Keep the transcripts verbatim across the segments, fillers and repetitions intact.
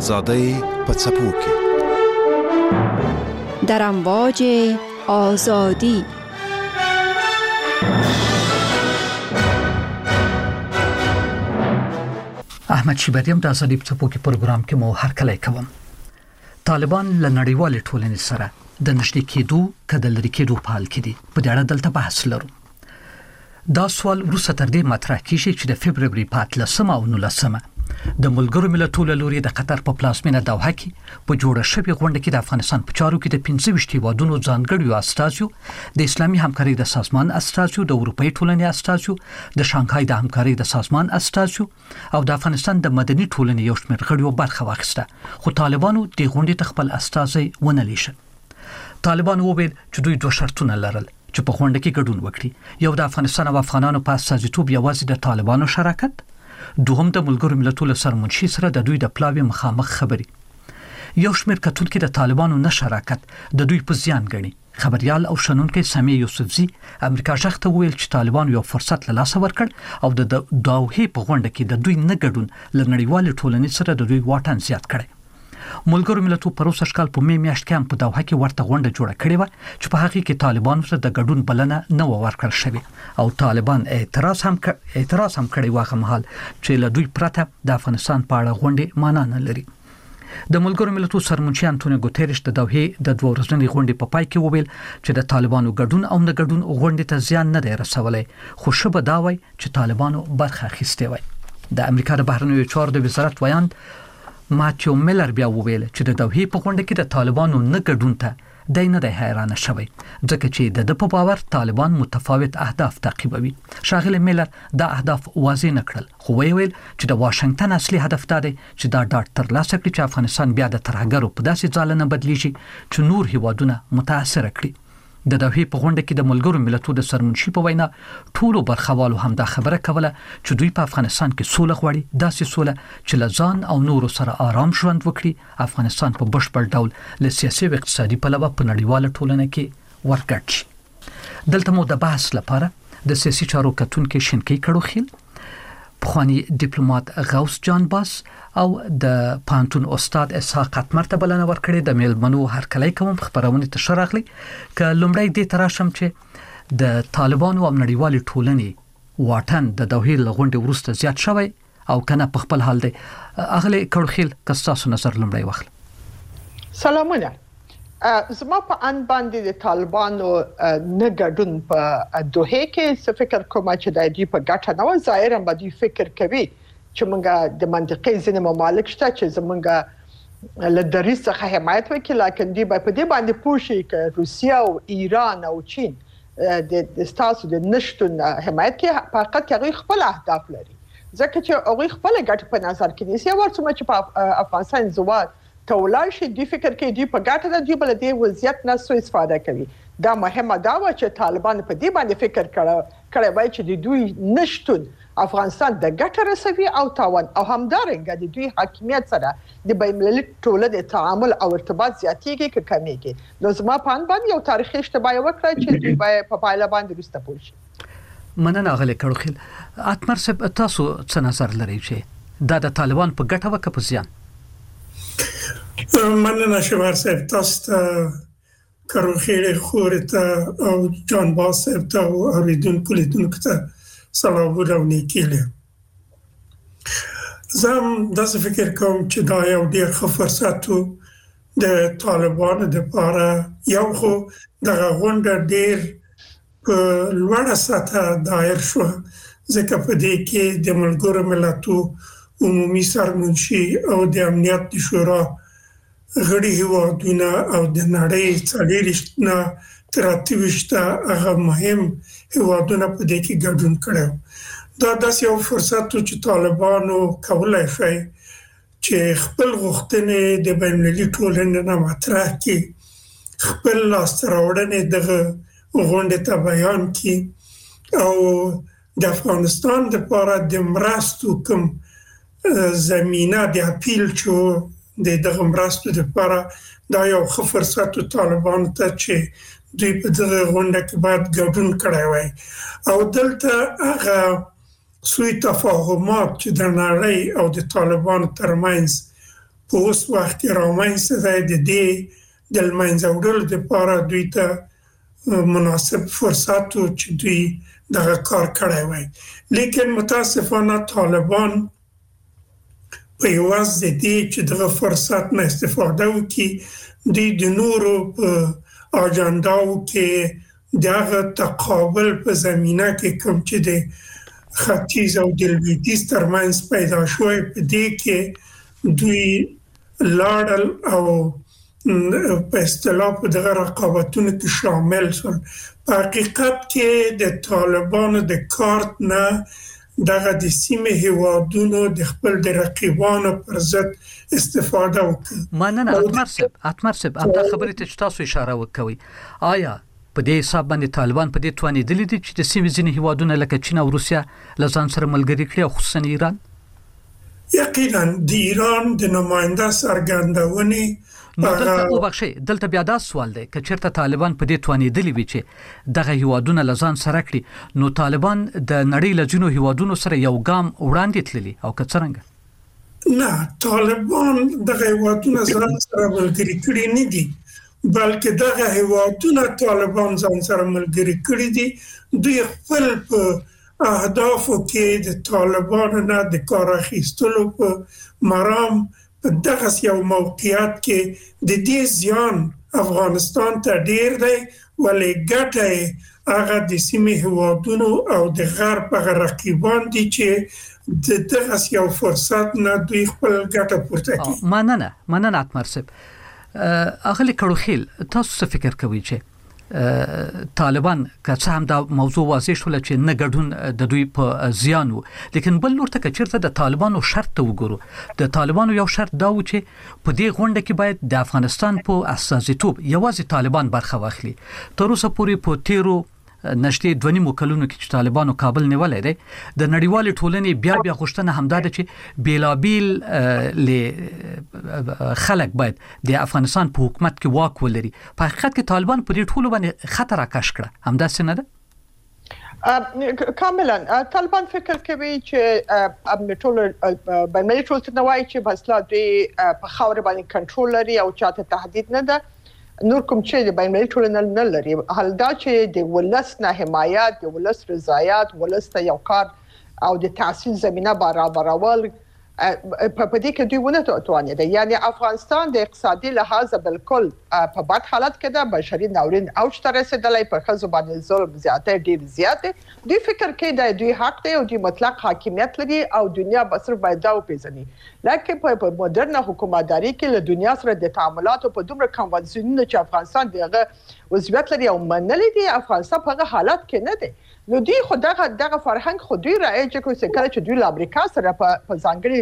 آزادۍ په څپو کې در امواج آزادی. احمد شیبریم د آزادۍ په څپو کې پروګرام کې مو هر کله کوم. طالبان له نړیوال ټولنې سره د نږدې کېدو کډه لري کېدو په حال کې دي. په دې اړه دلته بحث لرو. دا سوال وروسته تر دې مطرح کیږي چې د فبروري په اتلسمه او نولسمه د ملګرو ملتونو لوري د قطر په پلازمینه دوحه کې په جوړه شوې غونډه کې د افغانستان په چارو کې د پنځه ویشت هیوادونو ځانګړي استازو، د اسلامي همکارۍ د سازمان استازو، د اروپאי ټولنې استازو، د شانګهای د همکارۍ د سازمان استازو او د افغانستان د مدني ټولنې یو شمېر غړیو برخه واخیسته. خو طالبانو د غونډې ته خپل استازي ونه لیږل. طالبان وویل چې دوی دوه شرطونه لرل چې په غونډه کې ګډون وکړي. یو د افغانستان او افغانانو په استازیتوب یوازې د طالبانو شراکت، دوهم د ملګرو ملتونو سرمنشي سره د دوی د پلاوی مخامخ خبري. یو شمېر کتونکو د طالبانو نه شراکت د دوی په زیان ګڼي. خبريال او شنونکو سامي یوسفزي امریکا ځخته ویل چې طالبانو یو فرصت له لاسه ورکړ او د دوحې په غونډه کې د دوی نه ګډون لنړیوال ټولنې سره د دوی واټن زیات کړي. ملګرو ملتونو پروسه شکل په می میاشت کې هم په دوحه کې ورته غونډه جوړه کړې و چې په حقیقت کې طالبانو سره د ګډون بلنه نه ورکړل شوې او طالبان اعتراض هم اعتراض هم کړی واغه مهال چې له دوی پرته د افغانستان په اړه غونډه معنا نه لري. د ملګرو ملتونو سرمنشي انټونیو ګوتریش د دوحې د دوه ورځنۍ غونډې په پای کې وویل چې د طالبانو ګډون او نه ګډون غونډې ته زیان نه دی رسولای، خو شبه دا وایي چې طالبانو برخه اخیستې وای. د امریکا د بهرنیو چارو د وزارت ویاند ماتیو میلر بیا وویل چې د دوحې په غونډه کې د طالبانو نه ګډون ته د نه د حیران شوی ځکه چې د په باور طالبان متفاوت اهداف تعقیبوي. شاغل میلر دا اهداف واضح نکړل، خو ویل چې د واشنگټن اصلي هدف دا دی چې دا ډاټ تر لاسه کړي چې افغانستان بیا د ترهګرو په داسې ځاله نه بدلیږي چې نور هیوادونه متاثر کړي. د دوحې په غونډه کې د ملګرو ملتونو د سرمنشي په وینا ټولو برخوالو هم دا خبره کوله چې دوی په افغانستان کې سوله غواړي، داسې سوله چې لزان او نورو سره آرام ژوند وکړي، افغانستان په بشپړ ډول له سیاسي او اقتصادي پلوه په نړیواله ټولنه کې ورګډ شي. دلته مو د بحث لپاره د سیاسي چارو کتونکو شینکی کړوخیل، پخوانی ډیپلوماټ غوث جان باس او د پانتون استاد اسحاق قطمر ته بلنه ورکړې. د میلمنو هر کله کوم خبرونه ته شراغلي ک لومړی د تراشم چې د طالبانو او نړیوال ټولنې واټن د دوحې لغونډې ورسته زیات شوی او کنه په خپل حال دی. اغلی کړخیل کستاسو نظر لومړی وخت. سلامونه. زما په ان باندې د طالبانو نه ګډون په دوحې کې څه فکر کوم چې د دې په ګټه نه و. ظاهرا به دوی فکر کوي چې موږ د منطقي ځینې ممالک شته چې زموږ له دریځ څخه حمایت وکړي، لکه دوی به په دې باندې پوه شي چې روسیه او ایران او چین د ستاسو د نشتون حمایت کې په حقیقت کې هغوی خپل اهداف لري، ځکه چې هغوی خپل ګټه په نظر کې نیسي. ورڅومره چې په افغانستان زوال ته ولاړ شي دوی فکر کوي دوی په ګټه د دوی بل دې وضعیت نه سوء استفاده کوي. دا مهمه دا و چې طالبان په دې باندې فکر کړه کړی وای چې دوی نشتون افغانستان د ګټه رسوي او تاوان او همدارنګه د دوی حاکمیت سره د بین‌المللي ټولنې تعامل او ارتباط زیاتېږي که کمیږي. نو زما په ان باندې یو تاریخي اشتباه وکړه چې دوی په پایله باندې وروسته پوه شي. مننه غلې کړوخیل. اتمر صاحب تاسو څه نظر لرئ چې دا د طالبان په ګټه وکړه په زیان؟ مننه شوار صاحب، تاسو ته کړوخیل خورته او جان باس صاحب ته او اوریدونکو لیدونکو ته سلامونه او نیکیله. زم داسې فکر کوم چې دا یو ډیر ښه فرصت و د طالبانو لپاره. یو خو دغه غونډه ډیر په لوړه سطحه دایر شو ځکه په دې کې د ملګرو ملتونو عمومي سرمنشي او د امنیت شورا غړي هیوادونه او د نړۍ څلوېښت نه تر اته ویشت هغه مهم هیوادونه په دې کې ګډون کړو. دا داسې یو فرصت و چې طالبانو کولای شي چې خپل غوښتنې د بین‌المللي ټولنې نه مطرح کړي، خپل لاستهراوړنې دغه غونډې ته بیان کړي او د افغانستان لپاره د مرستو کوم زمینه د اپیل چې د دغه مرستو لپاره دا یو ښه فرصت و طالبانو ته چې دوی په دغه غونډه کې باید ګډون کړی وای. او دلته هغه سوی تفاهمات چې د نړۍ او د طالبانو ترمنځ په اوس وخت کې رامنځته دی د دې د منځه وړلو لپاره دوی ته مناسب فرصت و چې دوی دغه کار کړی وای لیکن متاسفانه طالبان په یوازې د دې چې دغه فرصت نه استفاده وکړي دوی د نورو په اجنداو کې دغه تقابل په زمینه کې کوم چې د ختیځ او د لویدیځ ترمنځ پیدا شوی په دې کې دوی لاړل او په اصطلاح په دغه رقابتونو کې شامل شول په حقیقت کې د طالبانو د کارت نه دغه د سیمه هیوادونو د خپل د رقیبانو پر ضد استفاده وکړي مننه اتمر صاحب اتمر صاحب دا خبرې ته تاسو اشاره وکوي آیا په دې حساب باندې طالبان په دې توانیدلې دي چې د سیمې ځینې هیوادونه لکه چین او روسیا له ځان سره ملګري کړي او خصوصا ایران یقینا د ایران د نماینده سرګردونې نو دلته وبخښئ دلته بیا دا سوال دی که چېرته طالبان په دې توانیدلي وي چې دغه هیوادونه له ځان سره کړي نو طالبان د نړۍ له ځینو هیوادونو سره یو ګام وړاندې تللي او که څرنګه نه طالبان دغه هیوادونه ځان سره ملګري کړي نه دي بلکې دغه هیوادونه طالبان ځان سره ملګري کړي دي دوی خپل په اهدافو کې د طالبانو نه د کار اخیستلو په مرام دغه یو موقعیت کې د دې زیان افغانستان ته ډیر دی ولې ګټه هغه د سیمې هیوادونو او د غرب هغه رقیبان دي چې دغه یو فرصت نه دوی خپل ګټه پورته کوي مننه مننه اتمر صاحب اغلی کړوخیل تاسو څه فکر کوئ چې طالبان که څه هم دا موضوع واضح شول چې نه ګډون د دوی په زیان وو لیکن بل لور ته که چېرته د طالبانو شرط ته وګورو د طالبانو یو شرط دا و چې په دې غونډه کې باید د افغانستان په استازیتوب یوازې طالبان برخه واخلي تر اوسه پورې په تیرو نشته دوه نیمو کلونو کې چې طالبانو کابل نیولای دی د نړیوال ټولنې بیا بیا غوښتنه همدا ده چې بیلابیل ل خلک باید د افغانستان په حکومت کې واک ولري په حقیقت کې طالبان په دې ټولو باندې خطر راکش کړه همدا څه نه ده کاملا طالبان فکر کوي چې ټول باندې ټول تنوای چې بس لا دوی په خاور باندې کنټرول لري او چاته تهدید نه ده نور کوم چې د باندې ټولنه نه لري حال دا چې د ولس نه حمایت د ولس رضایت ولس ته یو کار او د تحصیل زمينه برابرول په دې کې دوی ونه توانید یعنی افغانستان د اقتصادي لحاظ بالکل په بد حالت کې ده بشري ناورین اوج ته رسیدلی په خزو باندې ظلم زیاته ډیر زیاته دوی فکر کوي د دوی حق دی او دوی مطلق حاکمیت لري او دنیا بسر باید دا وپیژني لکه په مدرن حکومتداري کې له دنیا سره د تعاملاتو په دومره کنوانسیونونو چې افغانستان دغه وضعیت لري او منلي دي افغانستان په حالت کې نه دی نو دوی خو دغه دغه فرهنګ خو دوی راځي چې کله چې دوی له امریکا سره په ځانګړي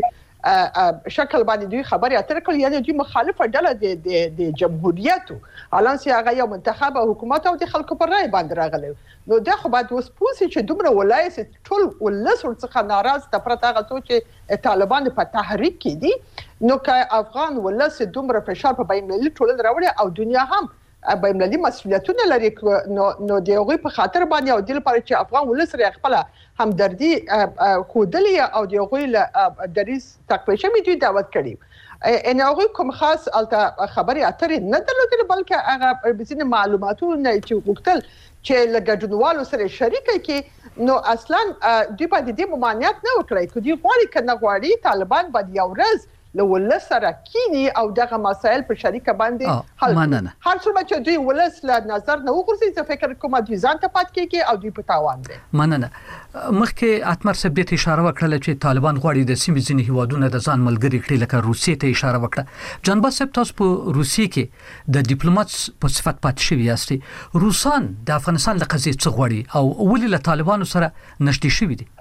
شکل باندې دوی خبري اترې کول یعنی دوی مخالفه ډله د د جمهوریت الان سي هغه یو منتخب حکومت او د خلکو پر رائے باندې راغلی نو دا خو باید اوس پوسی چې دومره ولایت ټول ولس ورڅخه ناراض د پرته هغه چې طالبان په تحریک کې دي نو که افغان ولس دومره فشار په بین المللي ټولنه راوړي او دنیا هم بین المللي مسؤلیتونه لري نو نو د هغوی په خاطر باندې او د لپاره چې افغان ولس لري خپل همدردي خودلی او د هغوی له دریز تقویشه می دوی دعوت کړي ان هغوی کوم خاص الته خبري اترې نه درلودل بلکې هغه بزنه معلوماتونه چې وکتل چې لګډونوالو سره شریک کی نو اصلا دوی په دې ممانعت نه وکړي چې دوی غواړي کنه غواړي طالبان باندې یو ورځ له ولس سره کینی او دغه مسائل په شریکه باندې حل هر څومره چې دوی ولس له نظر نه وګوري چې فکر کوم دوی ځان ته پات کیږي او دوی په تاوان دي مننه مخکې اتمر صاحب دې اشاره وکړه چې طالبان غواړي د سیمې ځینې هیوادونو د ځان ملګري کړي لکه روسیې ته اشاره وکړه جنبه صاحب تاسو په روسیې کې د ډیپلوماټ په صفت پات شوی یاستئ روسان د افغانستان له قضیې څه غواړي او ولې له طالبانو سره نشټي شوی دي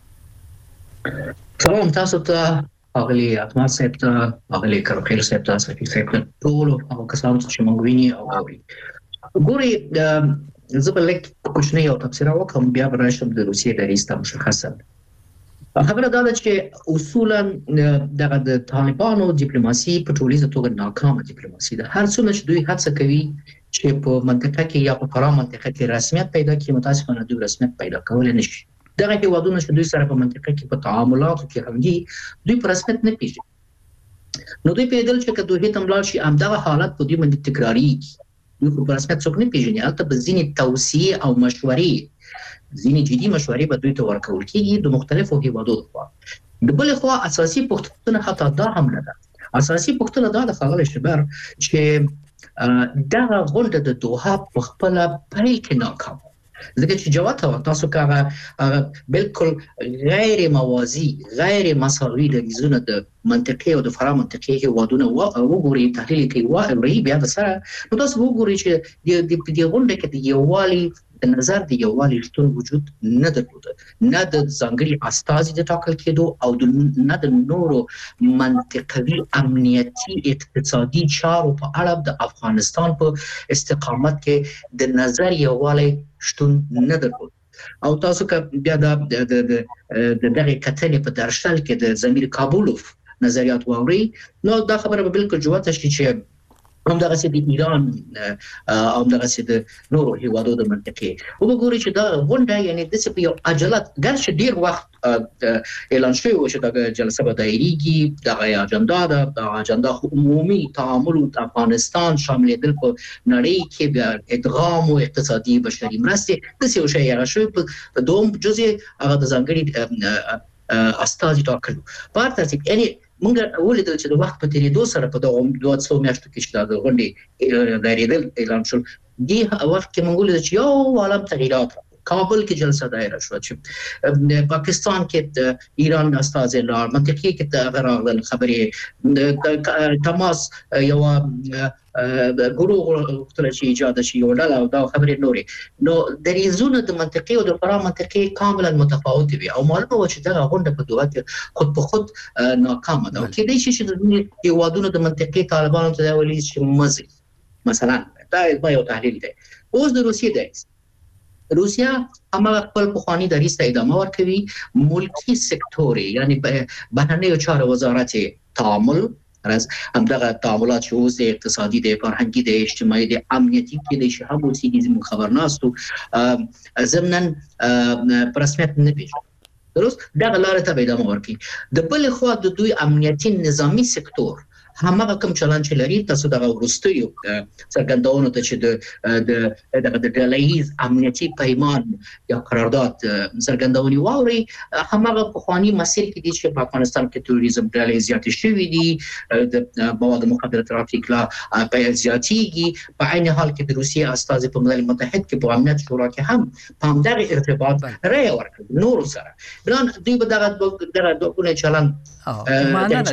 سلام تاسو ته اغلی اتمر صاحب ته اغلی کړخیل صاحب ته صحیح صاحب ته ټول هغه کسان چې موږ ویني او اوري ګوري زه په لیک کوچنی او تفسیر وکم بیا براشم د روسیې د رئیس ته مشخصه خبره دا ده چې اصولا دغه د طالبانو ډیپلوماسي په ټولیزه توګه ناکامه ډیپلوماسي ده هر څومره چې دوی هڅه کوي چې په منطقه کې یا په فرا منطقه کې رسمیت پیدا کړي متاسفانه دوی رسمیت پیدا کولای نشي دغه هیوادونه چې دوی سره په منطقه کې په تعاملاتو کې هم دي دوی په رسمیت نه پیژني نو دوی په دل چې کدوې تملال شي همدغه حالت په دې باندې تکراری دوی په رسمیت څوک نه پیژني البته به ځینې توصیې او مشورې ځینې جدي مشورې به دوی ته ورکول کېږي د مختلفو هیوادو لخوا د بل خوا اساسي پوښتنه حتی دا هم نه ده اساسي پوښتنه دا د ښاغلي شبر چې دغه غونډه د دوحه په خپل پیل کې ناکام ځکه چې جواب تاسو کاغه بالکل غیر موازی غیر مساوي د ویزونه د منطقي او د فرا منطقي هیوادونه وګوري تحلیل کوي او بیا د سره نو تاسو وګورئ چې د دې غونډه کې د یووالي د نظر د یووالي شتون وجود نه درلود نه د ځانګړي استازي د ټاکل کېدو او د نه د نورو منطقوي امنیتي اقتصادي چارو په اړه د افغانستان په استقامت کې د نظر یووالي شتون نه درلود او تاسو که بیا د د دغه کتنې په درشل کې د زمیر کابولوف نظریات واوري نو دا خبره به بالکل جوته شي چې هم دغه سي د ایران او دغه سي د نورو هیوادو د منطقې او وګورئ چې دا غونډه یعنی د څه په یو عجلت ګرځي ډیر وخت اعلان شوی و چې دا جلسه به دایریږي دغه اجنډا د اجنډا عمومي تعامل د افغانستان شامل دل په نړۍ کې بیا ادغام او اقتصادي بشري مرستې د څه شی هغه شوی په دوم جزء هغه د ځانګړي استازي ټاکلو په ترتیب یعنی مونږ ولیدل چې د وخت په تیریدو سره په دغه دوه سوه میاشتو کې چې د غونډې دایریدل اعلان شول دی وخت کې مونږ ولیدل چې یو عالم تغیرات کابل کې جلسه دایره شو چې پاکستان کې د ایران استازي لار منطقي کې د غراغل خبرې تماس یو ګروه وختل چې ایجاد شي یو ډول او دا خبرې نوري نو د ریزونه د منطقي او د فرا منطقي کاملا متفاوت وي او معلومه و چې دا غونډه په دوه کې خود په خود ناکامه ده کې د شي چې د هیوادونو د منطقي طالبانو ته ولي چې مزي مثلا دا یو تحلیل دی اوس د روسیې دی روسیا هم خپل پخوانی دریځ ته ادامه ورکوي ملکی سکتور یعنی بهرنیو چارو وزارت تعامل راز همدغه تعاملات چې اوس د اقتصادي د فرهنګي د اجتماعي د امنیتي کې د شهاب او سیګیزم خبرناستو ضمنن پرسمت نه پیژني درست دغه لار ته ادامه ورکوي د بل خوا د دوی امنیتي نظامی سکتور همغه کوم چلن چې لري تاسو دغه ورستیو څرګندونه ته چې د د دغه د ډلهیز امنیتي پیمان یا قرارداد څرګندونې واوري همغه په خواني مسیر کې دي چې په افغانستان کې تروریزم ډلې زیاتې شوې دي د مواد مخدره ترافیک لا په زیاتېږي په عین حال کې د روسیې استازي په ملل متحد کې په امنیت شورا کې هم په همدغه ارتباط رایه ورکړه نور سره بلان دوی به دغه دغه دوه چلن معنا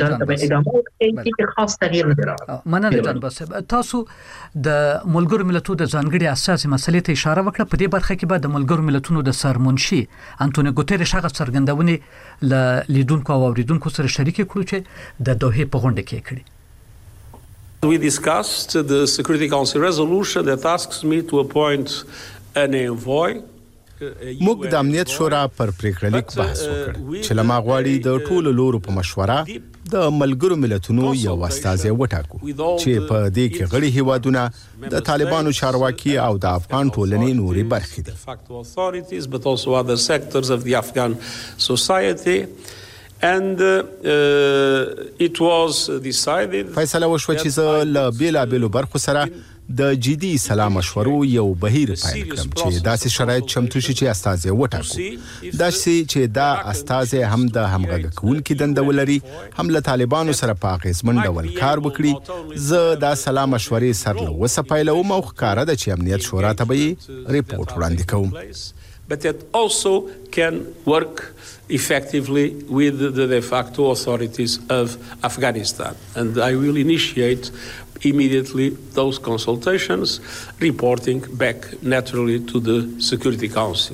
نه خاص تغییر نه راغلی مننه جان بس تاسو د ملګرو ملتونو د ځانګړي اساسي مسلې ته اشاره وکړه په دې برخه کې به د ملګرو ملتونو د سرمنشي انټونیو ګوتریش هغه څرګندونې ل لیدونکو او اوریدونکو سره شریک کړو چې د دوحه په غونډه کې کړي. We discussed the Security Council resolution that asks me to appoint an envoy. موږ د امنیت شورا پر پریکړه لیک بحث وکړ چې لما غواړي د ټولو لورو په مشوره د ملګرو ملتونو یو استازي وټاکو چې په دې کې غړي هیوادونه د طالبانو چارواکي او د افغان ټولنې نوري برخې دي but also other sectors of the Afghan society and uh, uh, it was decided فیصله وشو چې زه له بیلا بیلو برخو سره د جدي سلام مشورو یو بهیر پیل کړم چې داسې شرایط چمتو شي چې استازي وټاکو داسې چې دا استازي هم د همغږ کوونکي دنده ولري هم له طالبانو سره په اغیزمن ډول کار وکړي زه دا سلام مشورې سره وسپایلوم او ښکاره ده چې امنیت شورا ته به ریپورت وړاندې کوم but it also can work effectively with the de facto authorities of Afghanistan and I will initiate immediately those consultations reporting back naturally to the Security Council.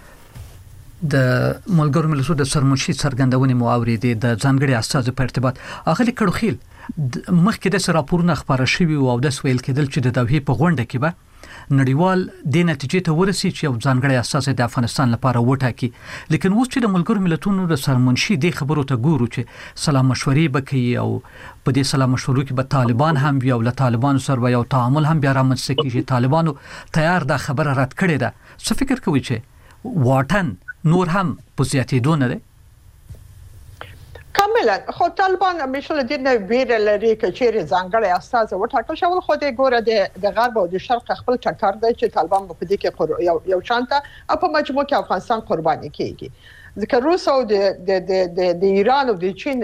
د ملګرو ملتونو د سرمنشي څرګندونې مو اورېدې د ځانګړي استازي په ارتباط اغلی کړوخیل مخکې د راپورونه خبره شوي او د سویل کېدل چې د دوحې په غونډه کې به نړیوال د نتیجې ته ورسي چې یو ځانګړی اساس د افغانستان لپاره وټاکي لیکن اوس چې د ملګرو ملتونو د سرمنشي د خبرو ته ګورو چې سلام مشورې بکوي او په دې سلام مشورو کې به طالبان هم وي او له طالبانو سره یو تعامل هم بیا رامنځته کیږي طالبانو تیار دا خبره رد کړې ده څه فکر کوي چې واټن نور هم په زیاتېدو نه دی کم کاملا خو طالبان همیشه د دې ویره لري چې چیرې ځانګړی استازی وټاکل شو خو د ګوره د غرب او د شرق خپل ټکر دی چې طالبان په دې کې یو یو شانته په مجموع کې افغانستان قرباني کیږي ځکه روس او د د د ایران او د چین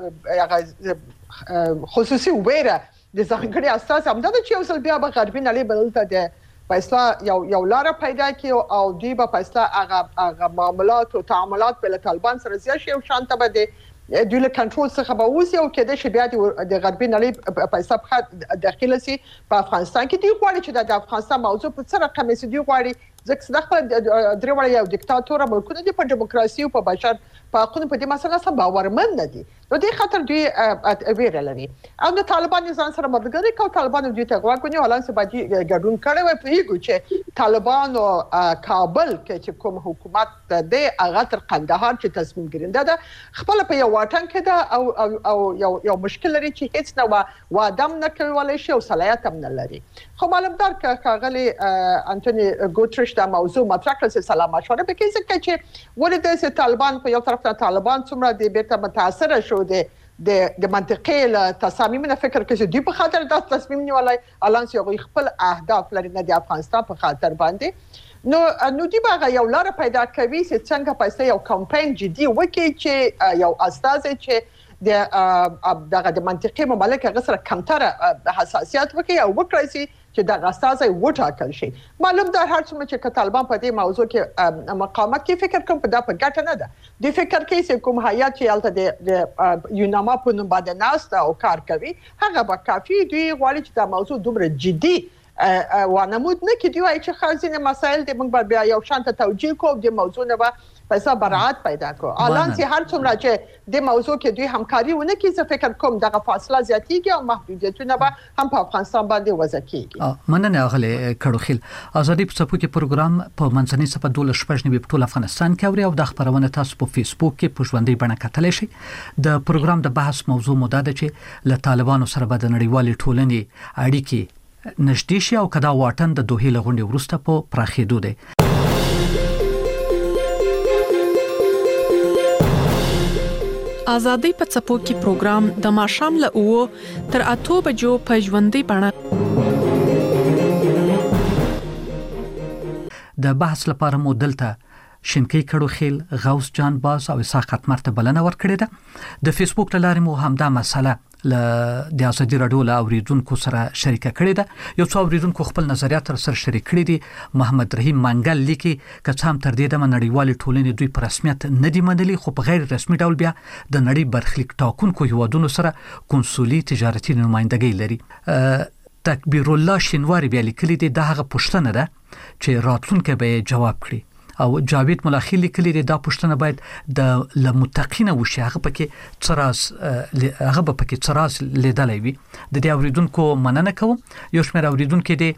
خصوصي ویره د ځانګړي استازي هم دا چې یو ځل بیا به غربي نړۍ بدلته د فیصله یو یو لار پیدا کی او دی به فیصله هغه هغه معاملات او تعاملات په طالبان سره زیات شي او شانته به د دوی له کنټرول څخه به وځي او کېدای شي بیا د غربي نړۍ په حساب خاطر داخله سي په افغانستان کې دی غواړي چې د افغانستان موضوع په څه رقم سي دی غواړي ځکه د خپل درې وړ یو دیکتاتور ملکونه دي په دیموکراسي او په بشر په حقوقو په دې مسله سره باورمن نه دي نو دې خاطر دوی ویره لري او د طالبان ځان سره مدګری کو طالبان دوی ته غواګونی هلان څه باندې ګډون کړي وي په یو چې طالبان او کابل کې چې کوم حکومت د هغه تر قندهار چې تصمیم ګرینده ده خپل په یو واټن کې ده او او یو یو مشکل لري چې هیڅ نو وادم نه کوي شي او صلاحیت هم نه لري خو معلومدار کاغلی انټونی ګوتریش دا موضوع مطرح کړل سلام مشوره به کې ځکه چې ولې د طالبان په یو طرف ته طالبان څومره د بیرته متاثر شو د د منطقي تصامیم نه فکر کوي چې دوی په خاطر د تصمیم نیولای الانس یو خپل اهداف لري نه د افغانستان په خاطر باندې نو نو دی به یو لار پیدا کوي چې څنګه پېسې یو کمپاین جدي وکړي چې یو استازي چې د دغه د منطقي مملکت غسر کمتر حساسیت وکړي او وکړي چې د استازي وټاکل شي معلوم ده هر څومره چې طالبان په دې موضوع کې مقاومت کوي فکر کوم په دا په ګټه نه ده د فکر کې چې کوم هیات چې الته د یوناما په نوم باندې ناسته او کار کوي هغه به کافي دی غواړي چې دا موضوع دومره جدي وانمود نه کړي وای چې خاصینه مسایل د موږ بیا یو شانته توجیه کوو د موضوع نه به پیسې برابر پیدا کو الان چې هر څومره چې د موضوع کې دوی همکاري ونه کوي زه فکر کوم دغه فاصله زیاتېږي او محدودیتونه به هم په افغانستان باندې وضع کیږي مننه غلې کړوخیل ازادي په څپو کې پروګرام په منځنۍ صفه دوله شپږ په ټول افغانستان کې اوري او د خبرونه تاسو په فیسبوک کې په ژوندۍ بڼه کتلی شئ د پروګرام د بحث موضوع مو ده چې له طالبانو سره به د نړیوالې ټولنې اړیکې نږدې شي او کدا واټن د دوه لغونډې وروسته په پراخېدو دی ازادي په څپو کې پروګرام د ماښام له اوو تر اته بجو په ژوندۍ بڼه د بحث لپاره مو دلته شینکی کړوخیل غوث جان باز او اسحاق مرته بلنه ورکړې ده د فیسبوک لارې مو همدا مسله ل د ازادي رادیو له اوریدونکو سره شریک کړی ده یو څو اوریدونکو خپل نظریات سره شریک کړي دي محمد رحیم منګل لیکي که څام تر دې د نړیوال ټولنې دوی په رسمیت نه دی منلي خو په غیر رسمي ډول بیا د نړۍ برخلیک ټاکونکو هیوادونو سره کنسولي تجارتي نمائندګي لري تکبیر الله شینواری بیا لیکلي دي د هغه پوښتنه ده چې راتلونکي به جواب کړي او جاوید ملاخی لیکلي دا پوښتنه باید د لمتقینه وشي هغه پکې څراز هغه پکې څراز لیدلای وي د دې اوریدونکو مننه کوم یو شمېر اوریدونکو دي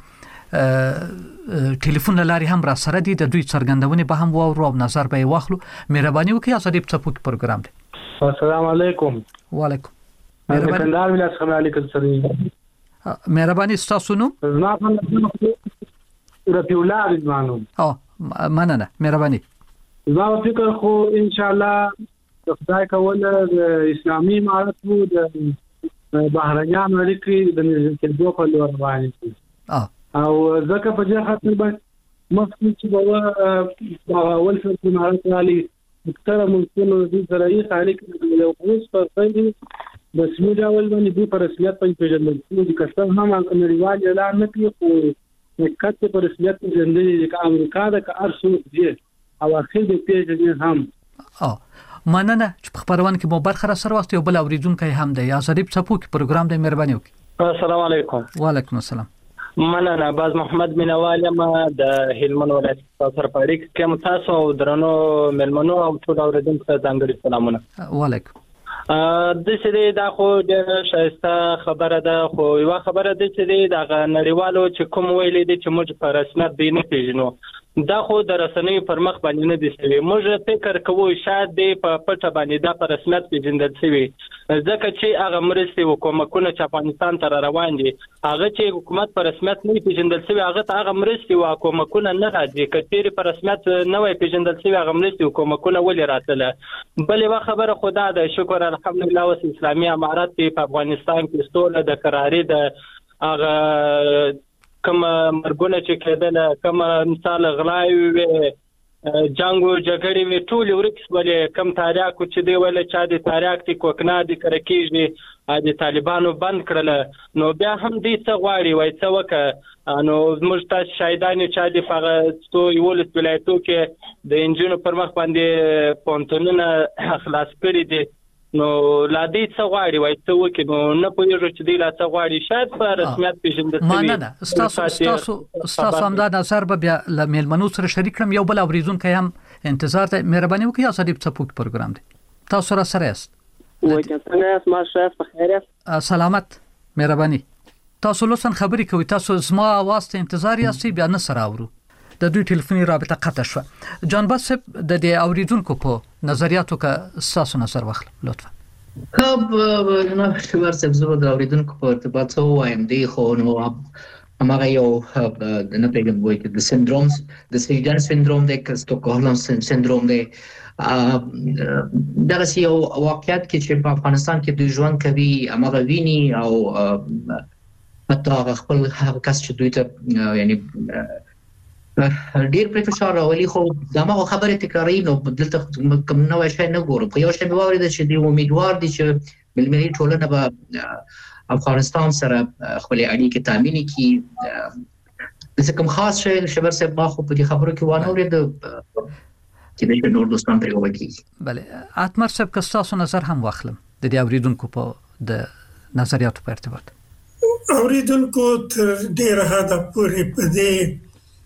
ټلیفون لاري هم را سره دي د دوی څرګندونه به هم وورو او نظر به واخلو مهرباني وکړئ ازادي په څپو کې پروګرام دی السلام علیکم وعلیکم مهرباني کندهار ولایت څخه علیکم سره مهرباني تاسو نو زما په رفیع الله رضوانو او مننه مهرباني زما فکر خو ان شاء الله د خدای کول د اسلامي امارت وو د بهرنیانو اړیکې د نږدې په لور باندې او ځکه په دې خاطر باندې مخکې چې په اول څل امارت علی اکثر ملکونو د زراعي اړیکې د اوس په ځای د سمو ډول باندې د پر رسمیت په پیژندل کېږي که څه هم نړیوال اعلان نه کوي خو کته پر رسمیت پیژندل د امریکا د ارسو دی او اخر د پیژندل هم او مننه چې په خبرونه کې مو برخه را سره وخت یو بل اوریدونکو هم دی یا ظریف څپو کې پروګرام د مهرباني وکړي السلام علیکم وعلیکم السلام مننه باز محمد مینوال یم د هلمند ولایت سره پاړیک کوم تاسو او درنو ملمنو او ټول اوریدونکو ته ځانګړي سلامونه وعلیکم د څه دا خو د شایسته خبره ده خو یو خبره ده چې د نړیوالو چې کوم ویلې دي چې موږ په رسمیت به نه پیژنو دا خو د رسنیو پر مخ باندې نه دي شوي. موږ فکر کوو شاید دی په پټه باندې دا په رسمیت پیژندل شوي، ځکه چې هغه مرستې او کومکونه چې افغانستان ته روان دي هغه چې حکومت په رسمیت نه پیژندل شوي، هغه ته هغه مرستې او کومکونه نه راځي. که چیرې په رسمیت نه وای پیژندل شوي هغه مرستې او کومکونه ولې راتله. بلې یوه خبره خو دا ده، شکر الحمدلله اوس اسلامي امارت په افغانستان کې سوله د قراري د هغه کوم مرګونه چې کېدل، کوم مثال غلاوي وي، جنگ او جګړې وي، ټول ورکس ولې کم تاریاکو چې دی ولا چا د تاریاک تی کوکنه د کرکیږي د طالبانو بند کړل. نو بیا هم دې څه غواړي وای څه وکړه. نو موږ تاسو شاهدان چې د هغه څو یولس ولایتو کې د انجینو پر مخ باندې پونتونونه خلاص کړي دي. نو لا دې څه غواړي وای څه وکړي. نو نه پوهیږو چې دې لا څه غواړي، شاید په رسمیت پیژندل شوی. مانه ستاسو ستاسو ستاسو هم دا نظر به بیا ل میلمنو سره شریک کړم. یو بل اوریدونکو هم انتظار ته مهرباني وکړئ. اسا دې څه پوک پروګرام دی تاسو را سره است. وای څنګه یاست؟ ما شاید په خیر یاست؟ سلامت مهرباني. تاسو لوسن خبرې کوي، تاسو زما आवाज ته انتظار یاستئ، بیا نه سره اورو. د دوی ټلیفوني رابطه قطع شو. جان باسب د دې اوریدونکو په نظریاتو کې تاسو نظر واخلئ لطفا. خب نه شوار سبزو د اوریدونکو په ارتباط سو وایم دی خو نو هغه یو د نه پیګم وای کې د سندروم د سیډن سندروم د ستوکهولم سندروم دی. دا یو واقعیت کې چې په افغانستان کې د ژوند کوي هغه ویني او حتی خپل هغه کس چې دوی ته یعنی ډیر پر فشار راولي. خو دا ما خبره تکراری نو دلته کوم نو شي نه ګورم. په یو شی به وارد شي دی امیدوار دي چې ملي ټولنه به افغانستان سره خپل اړیکې تامین کړي. د کوم خاص شی شبر صاحب ما خو په دې خبرو کې وانه ورید چې د نور دوستان پرې وکی. بله اتمر صاحب که تاسو نظر هم واخلم د دې اوریدونکو په د نظریاتو په ارتباط. اوریدونکو تر ډیره حد پورې په دې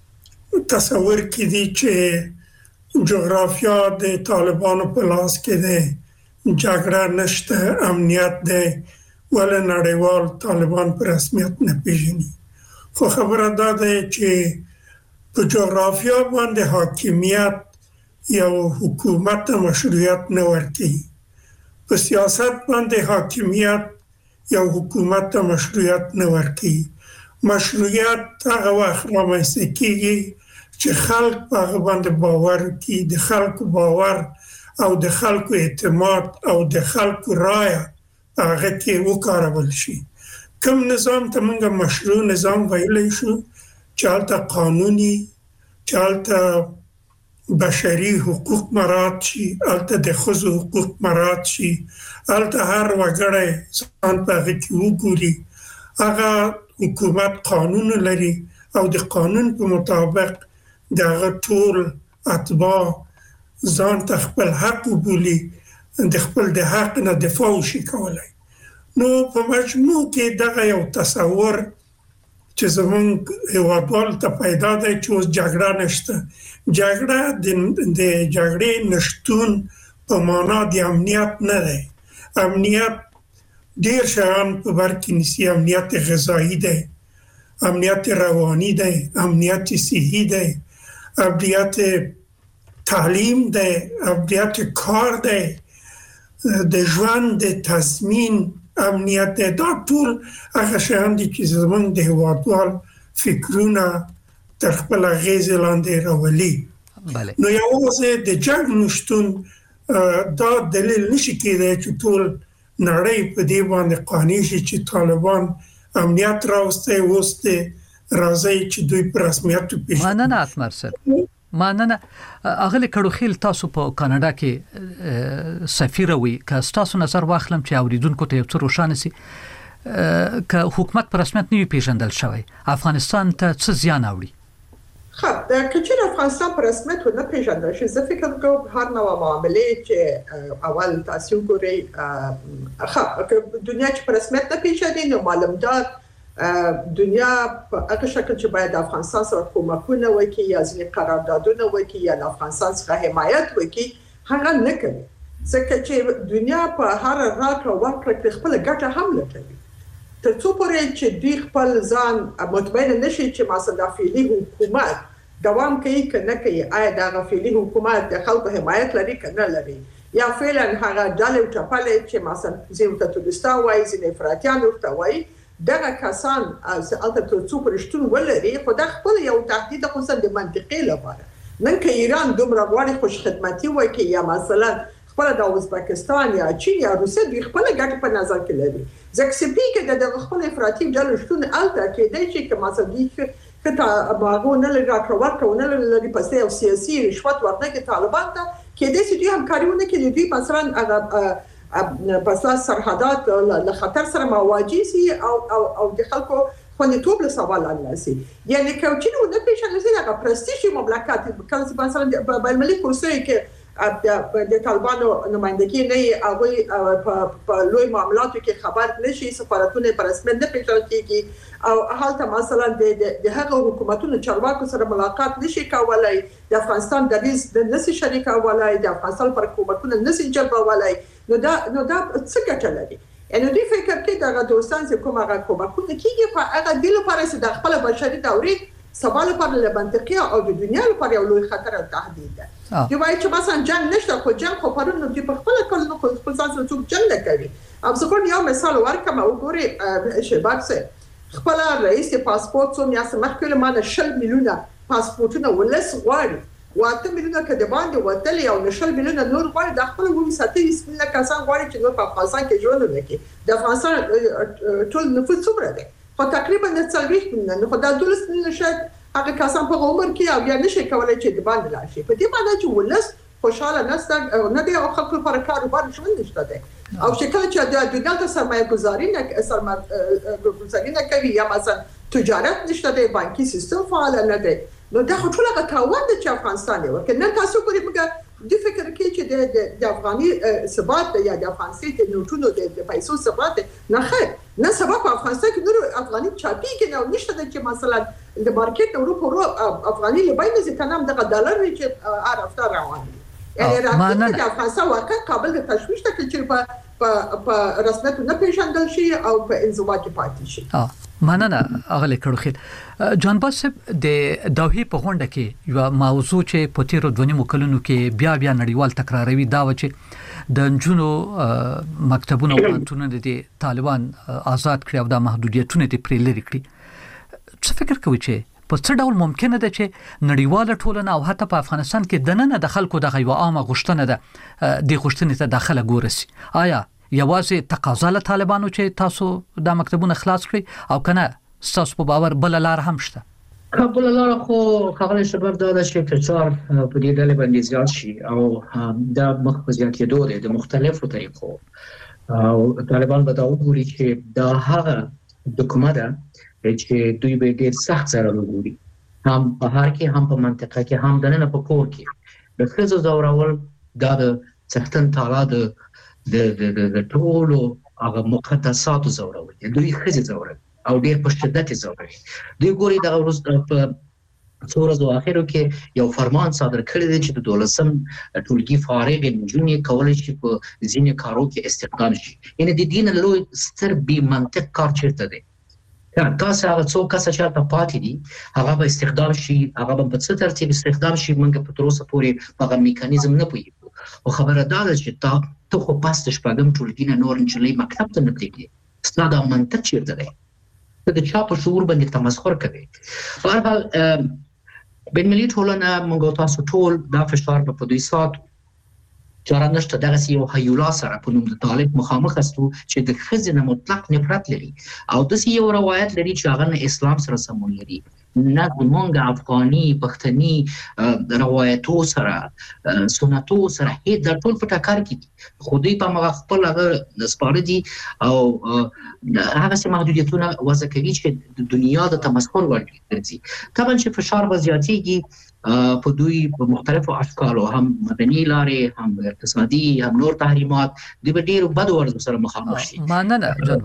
تصور کې دي چې جغرافیا د طالبانو په لاس کې ده، جګړه نشته، امنیت ده، ولې نړیوال طالبان په رسمیت نه پیژني. خو خبره دا ده چې په جغرافیا باندې حاکمیت یو حکومت مشروعیت نه ورکوي. په سیاست باندې حاکمیت یو حکومت مشروعیت نه ورکوي. مشروعیت هغه وخت رامنځته کیږي چې خلک په هغه باندې باور کوي. د خلکو باور او د خلکو اعتماد او د خلکو رایه هغه کې وکارول شي. کوم نظام ته موږ مشروع نظام ویلی شو چې هلته قانوني، چې هلته بشري حقوق مراعات شي، هلته د ښځو حقوق مراعات شي، هلته هر وګړی ځان په هغه کې وګوري. هغه حکومت قانون لري او د قانون په مطابق دغه ټول اتباع ځان ته خپل حق وبولي، د خپل د حق نه دفاع وشي کولای. نو په مجموع کې دغه یو تصور چې زمونږ هیوادوالو ته پیدا دی چې اوس جګړه نشته. جګړه د جګړې نشتون په معنا د امنیت نه دی. امنیت ډیر شیان په بر کې نیسي. امنیت غذایی دی، امنیت روانی دی، امنیت صحی دی، امنیت تعلیم دی، امنیت کار دی، د ژوند د تضمین امنیت دی. دا ټول هغه شیان دي چې زموږ د هیوادوال فکرونه تر خپل اغیزې لاندې راولي. نو یوازې د جنګ نشتون دا دلیل نشي کېدای چې ټول نړۍ په دې باندې قانع شي چې طالبان امنیت راوسته وسته راځي چې دوی په رسمیت پیژني. مننه اتمر صاحب. مننه. اغلی کډوخیل تاسو په کاناډا کې سفیر وي، که تاسو نظر واخلم چې اوریدونکو ته یو څه روښانه سي که حکومت په رسمیت نه پیژندل شوی افغانستان ته څه زیان اوري؟ خب در کچر افغانستان پر رسمیت و نپیژنده شد. زه فکر کنم هر نوع معامله که اول تاسیو گوری خب دنیا چې پر رسمیت نپیژنی نو معلوم دار دنیا په هغه شکل چې باید افغانستان سره کومکونه وکړي یا ځینې قراردادونه وکړي یا افغانستان څخه حمایت وکړي هغه نه کوي. ځکه چې دنیا په هر راکړه ورکړه کې خپل ګټه هم لټوي. تر څو پورې چې دوی خپل ځان مطمئن نشي چې مثلا فعلي حکومت دوام کوي کنه کوي آیا دا غفلي حکومت د خلکو حمایت لري کنه لري یا فعلا هغه ډلې ټپلې چې مثلا زیوته تورستا وایي ځینې افراطیان ورته وایي دغه کسان البته تر څو پرشتون ولري خو دا خپل یو تهدید خو د منطقي لپاره نن که ایران دومره غواړي خوش خدمتي وایي کې یا مثلا خپل د ازبکستان یا چین یا روسیه دوی خپل ګټه په نظر کې لري ځکه چې پیګه د خپل افراطي ډلې شتون الته کې دی چې که مثلا دوی کته باغو نه لري راکړه نه لري پسې او سیاسي رشوت ورنه کې طالبان ته کې دې چې دوی همکاریونه کې دوی مثلا هغه پس سرحدات له خطر سره مواجه سي او او او د خلکو خوندیتوب له سوال لاسي یعنی کوچینو نه پیښه لسي هغه پرستیژي مملکت کله مثلا په ملي کرسي کې د طالبانو نمائندګي نه هغه په لوی معاملاتو کې خبر نشي سفارتونه پر رسمیت نه پیژندل کیږي او حالت مثلا د هغه حکومتونو چارواکو سره ملاقات نشي کولای د افغانستان د ریس د نسي شریک ولای د افغانستان پر حکومتونو نسي جلب ولای نو دا نو دا څه ګټه لري ان دوی فکر کوي دا دوستان چې کومه حکومتونه کیږي په هغه د لپاره چې د خپل بشري دوري سوال پر له منطقي او د دنیا لپاره یو لوی خطر او تهدید ده دی وایي چې مثلا جنگ نشته خو جنگ خو پرونه دی په خپل کول نو خپل ځان سره څوک جنگ نه کوي اب زه کوم یو مثال ورکم او ګوري شباب سه خپل رئیس پاسپورت څو میاشتې مخکې ما نه شل میلیونه پاسپورتونه ولس غواړي واته میلیونه کده باندې وتل یو نشل میلیونه نور غواړي د خپل ووم ساتي سپینه کسان غواړي چې نور په افغانستان کې ژوند وکړي د افغانستان ټول نفوس څومره دی خو تقریبا د څلويخ میلیونه خو دا دولس میلیونه شاید هغه کسان په عمر کې او بیا نشي کولای چې د باندې راشي په دې معنی چې ولس خوشاله نشته نه دی او خلک لپاره کاروبار ژوند نشته دی او شکل چې د دنیا د سرمایه گذاري نه سرمایه گذاري نه کوي یا مثلا تجارت نشته دی بانکي سیستم فعال نه دی نو دا خو ټول هغه تاوان دی چې افغانستان یې ورکړ نن تاسو ګورئ موږ د فکر کې چې د د افغاني ثبات یا د افغانستان د نوټونو د پیسو ثبات نه خیر نه سبب په افغانستان کې نور افغاني چاپی کې نه نشته چې مثلا د مارکیټ اروپا افغاني لباین زی تنام د ډالر چې عرفته روان دي یعنی راځي چې افغانستان واقعا قابل د تشویش ته چې په په رسمیت نه پیژندل شي او په انزوا کې پاتې شي مننه اغلی کړو خیر جان باسب د دوحې په غونډه کې یو موضوع چې په تیرو دوه نیمو کلونو کې بیا بیا نړیوال تکراروي دا و چې د جنونو مکتبونو او پوهنتونونو د طالبان آزاد کړی او د محدودیتونو د پرې لري کړی څه فکر کوي چې په څه ډول ممکنه ده چې نړیواله ټولنه او حتی په افغانستان کې د نن د خلکو د غیو عامه غوښتنه ده د غوښتنې ته داخله ګورسي آیا یوازې تقاضا له طالبانو چې تاسو د مکتبونو خلاص کړئ او کنه تاسو په باور بل لار هم شته بل لار خو خبره شباب دا چې فشار په دې ډول باندې زیات شي او دا مخفزیات کېدو د مختلفو طریقو او طالبان به دا وګوري چې دا هغه ډاکومنت چې دوی به ډېر سخت سره وګوري هم په هر کې هم په منطقه کې هم د نه په کور کې د خزو زورول دا د څختن تعالی د د د د ټولو هغه مقدسات زورول دوی خزي زورول او ډېر په شدت زورول دوی ګوري د ورځ په څورزو اخرو کې یو فرمان صادر کړی دی چې د دولسم ټولګي فارغ نجونې کولای شي په ځینې کارو کې استخدام شي یعنی د دین له ستر بي منطق کار چیرته دی تاسو هغه څو کس چې په پاتې دي هغه به استخدام شي هغه به په څه ترتیب استخدام شي موږ په تروسه پورې هغه میکانیزم نه پوهیږو او خبره دا ده چې تا ته خو پاس د شپږم ټولګي نه نور نجلې مکتب ته نه تللی ستا دا منطق چیرته دی ته د چا په شعور باندې تمسخر کوي په هر حال بین ملي ټولنه موږ تاسو ټول دا فشار په دوی ساتو چاره نشته دغه یو هیولا سره په نوم د طالب مخامخ استو چې د خزینه مطلق نفرت لري او د یو روایت لري چې هغه اسلام سره سمون لري نه مونږ افغاني پښتني روایتو سره سنتو سره هیڅ د ټول په ټکر کې خو دوی په مغ خپل هغه سپاره دي او هغه سم محدودیتونه وضع کوي چې د دنیا د تمسخر ورګرځي طبعا چې فشار وضعیتي په دوی په مختلفو اشکالو هم مدني لارې هم اقتصادي هم نور تحریمات د ډیرو بد ورځو سره مخامخ شي ماننه جان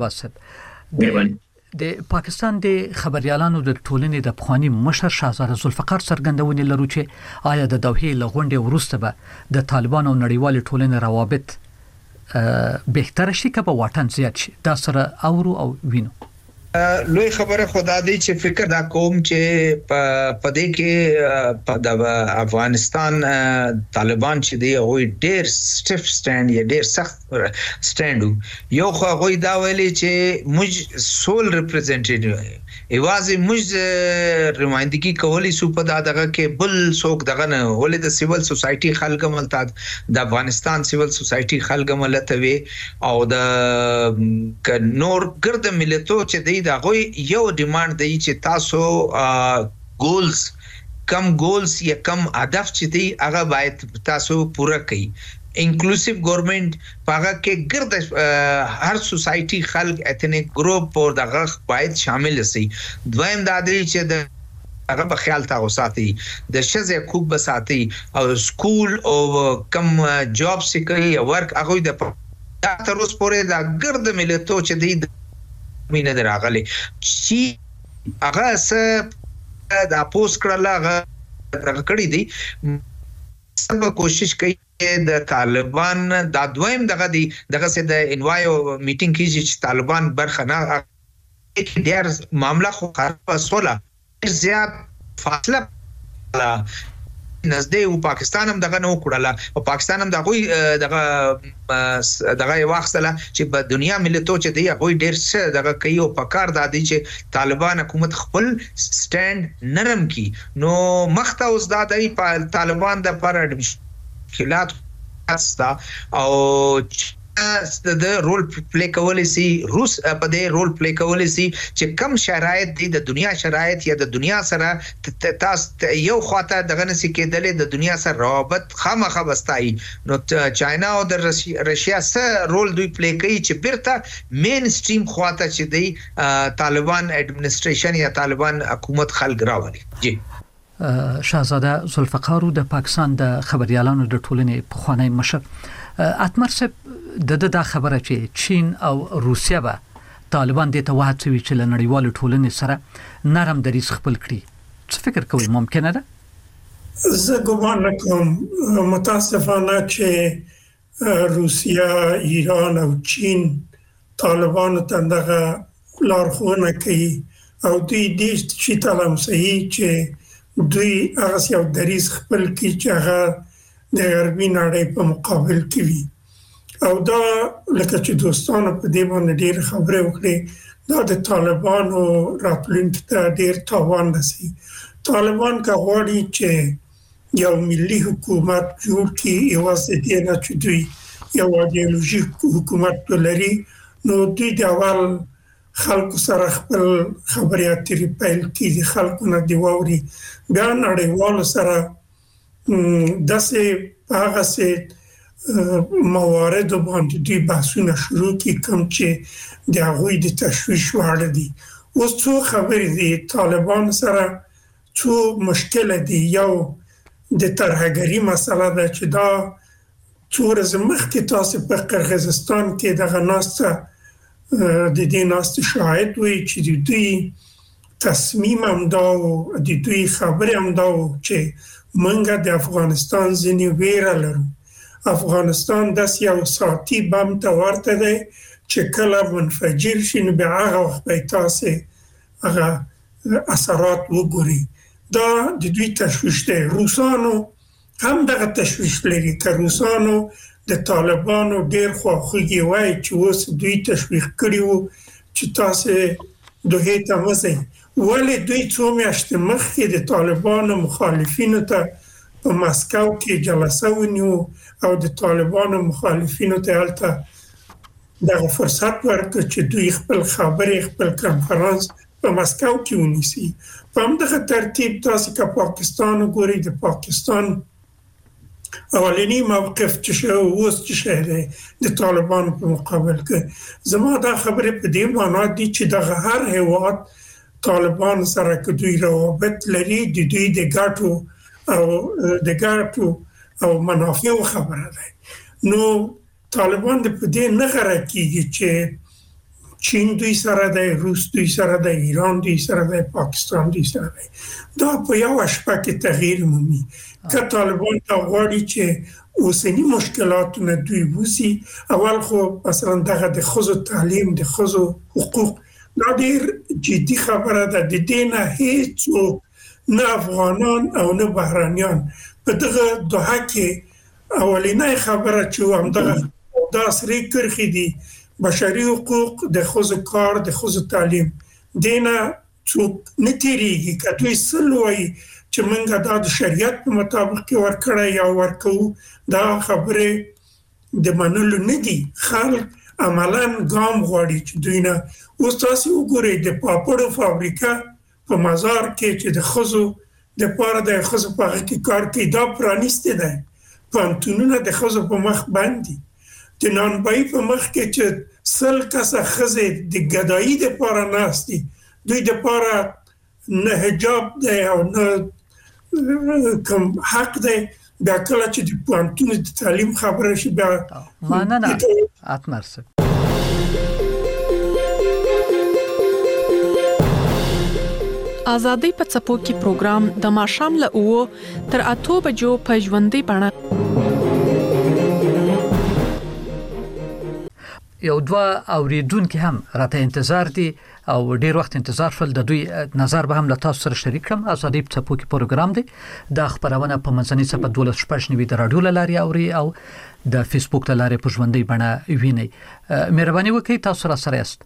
واسب د پاکستان د خبريالانو د ټولنې د پخوانی مشر شاهزاده ذوالفقار څرګندونې لرو چې آیا د دوحې لغونډې وروسته به د طالبان او نړیوال ټولنې روابط بهتر شي که په واټن زیات شي دا سره اورو او وینو لوی خبره خدا دې چې فکر دا کوم چې په دې کې په د افغانستان طالبان چې دی او ډېر سټیف سټاند یا ډېر سخت سټاند یو خو غوي دا ویلي چې موږ سول ریپرزنټیټیو ایوازي موږ رمایندګي کولی سو په دغه کې بل څوک دغه نه ولې د سیول سوسايټي خلک ملتاد د افغانستان سیول سوسايټي خلک ملتوي او د نور ګرد ملتو چې دی دا غوي یو ډیماند دی چې تاسو ګولز کم ګولز یا کم هدف چې دی هغه باید تاسو پوره کړئ انکلوسیو گورنمنت پاګه کې ګرد هر سوسايټي خلک ایتنیک ګروپ او دغه باید شامل شي دویم دا دی چې د هغه په خیال تاسو ساتي د شزه کوب بساتي او سکول او کم جاب سکري ورک هغه د تر اوسه پورې دا ګرد ملتو چې دی مینه دراغلي چې هغه څه د اپوز کړل هغه کړی دی سبا کوشش کوي د طالبان د دویم دغه دی دغه سه د انوایو میټینګ کیږي چې طالبان برخه نه ډیر معاملہ خو خراب سوله زیات فاصله نزدې او پاکستان هم دغه نو کړله او پاکستان هم دغه دغه دغه واخصله چې په دنیا ملتو چې دی هغه ډیر څه دغه کوي او په کار د دې چې طالبان حکومت خپل سټاند نرم کی نو مخته اوس د دې طالبان د پر مشکلات استا او د رول پلی کولای شي روس په دې رول پلی کولای شي چې کم شرایط دي د دنیا شرایط یا د دنیا سره تاسو یو خواته دغه نسی کېدلې د دنیا سره روابط خامخا بستای نو چاینا او د رشیا سره رول دوی پلی کوي چې بیرته مین سټریم خواته چې دی طالبان اډمنستریشن یا طالبان حکومت خلق راوړي جی شاهزاده ذوالفقار د پاکستان د خبريالانو د ټولنې په خوانی مشر اتمر صاحب د د خبره چې چین او روسیا به طالبان د توهڅوي چې لنړیوال ټولنې سره نرم دریځ خپل کړي څه فکر کوئ ممکنه ده زه ګومان کوم متاسفانه چې روسیا ایران او چین طالبان ته دغه لارښوونه کوي او دوی دې چې طالب صحیح چې دوی هغه یو دریځ خپل کړي چې هغه د غربي نړۍ په مقابل کې وي او دا لکه چې دوستانو په دې باندې ډېر خبرې وکړي دا د طالبانو راتلونکي ته ډېر تاوان رسي طالبان کا غواړي چې یو ملي حکومت جوړ کړي یوازې دې نه چې دوی یو ایدئولوژیک حکومت لري نو دوی د اول خلکو سره خپل خبرې اترې پیل کړي د خلکو نه دی ووري بیا نړیوالو سره داسې هغه څه موارد باندې دوی بحثونه شروع کی کوم چې د هغوی د تشویش وړ دي اوس څو خبرې دي طالبان سره څو مشکل دي یو د ترهګری مسله ده چې دا څو ورځې مخکې تاسو په قرغیزستان کې دغه ناسته د دې ناسته شاهد وي چې دوی تصمیم هم دا او د دوی خبرې هم دا چې موږ د افغانستان ځینې ویره لرو افغانستان داس یو ساعتي بم ته ورته دی چې کله منفجر شي نو بیا هغه وخت به تاسو هغه اثرات وګوري دا د دوی تشویش دی روسانو هم دغه تشویش لري که روسانو د طالبانو ډیر خواخوږي وای چې اوس دوی تشویق کړي وو چې تاسو دوی ته وځي ولې دوی څو میاشتې مخکې د طالبانو مخالفینو ته په مسکو کې جلسه ونیو او د طالبانو مخالفینو ته هلته دغه فرصت ورکړ چې دوی خپل خبرې خپل کنفرانس په مسکو کې ونیسي په همدغه ترتیب تاسو که پاکستان وګورئ د پاکستان اولینی موقف چې شو اوس چې شه د طالبانو په مقابل کې زما دا خبرې په دې معنی دي چې دغه هر هیواد طالبان سره که دوی روابط لري د دوی د ګټو او د ګټو او منافع خبره ده نو طالبان د په دې نه غره کیږي چې چین دوی سره ده روس دوی سره ده ایران دوی سره ده پاکستان دوی سره ده دا په یو شپه کې تغییر مومي که طالبان ته غواړي چې اوسنی مشکلاتونه دوی وسی اول خو مثلا دغه د ښځو تعلیم د ښځو حقوق دا ډیر جدي خبره ده. د دې نه هیڅ نه افغانان او نه بهرانيان په دغه دوحه کې اولینای خبره چې همدغه دا سری کرخي دي بشري حقوق د خوځو کار د خوځو تعلیم دینه څوک نتیریږي کته سلوي چې منګه د شریعت په مطابق کې ورکړی یا ورکو دا خبره د منلو نه دي. خلک عملاً ګام غواړي چې دوی نه اوس تاسو وګورئ د پاپړو فابریکه په مزار کې چې د خوځو د پاره د خوځو په کې کار کوي دا پرانیسته ده. پانتونونه د خوځو په مخ باندې د نانبای په مخ کې چې سل کسه خزه د ګدایي د پاره ناشتي دوی د پاره نه حجاب دی او نه کوم حق دی بیا کله چې د پانتون د تعلیم خبره شي بیا مننه اتمرس. ازادي په څپو کې پروګرام د ماښام له اوو تر اته بجو په ژوندۍ بڼه یو دوا اوریدونکو هم راته انتظار دي او ډیر وخت انتظار فل د دوی نظر به هم له تاسو سره شریک کړم. ازادي په څپو کې پروګرام دی د خبرونه په منځنۍ صفحه دولس شپږ نوي د رادیو لاري اوري او د فیسبوک لاري په ژوندۍ بڼه ویني. مهرباني وکړئ تاسو را سره یاست.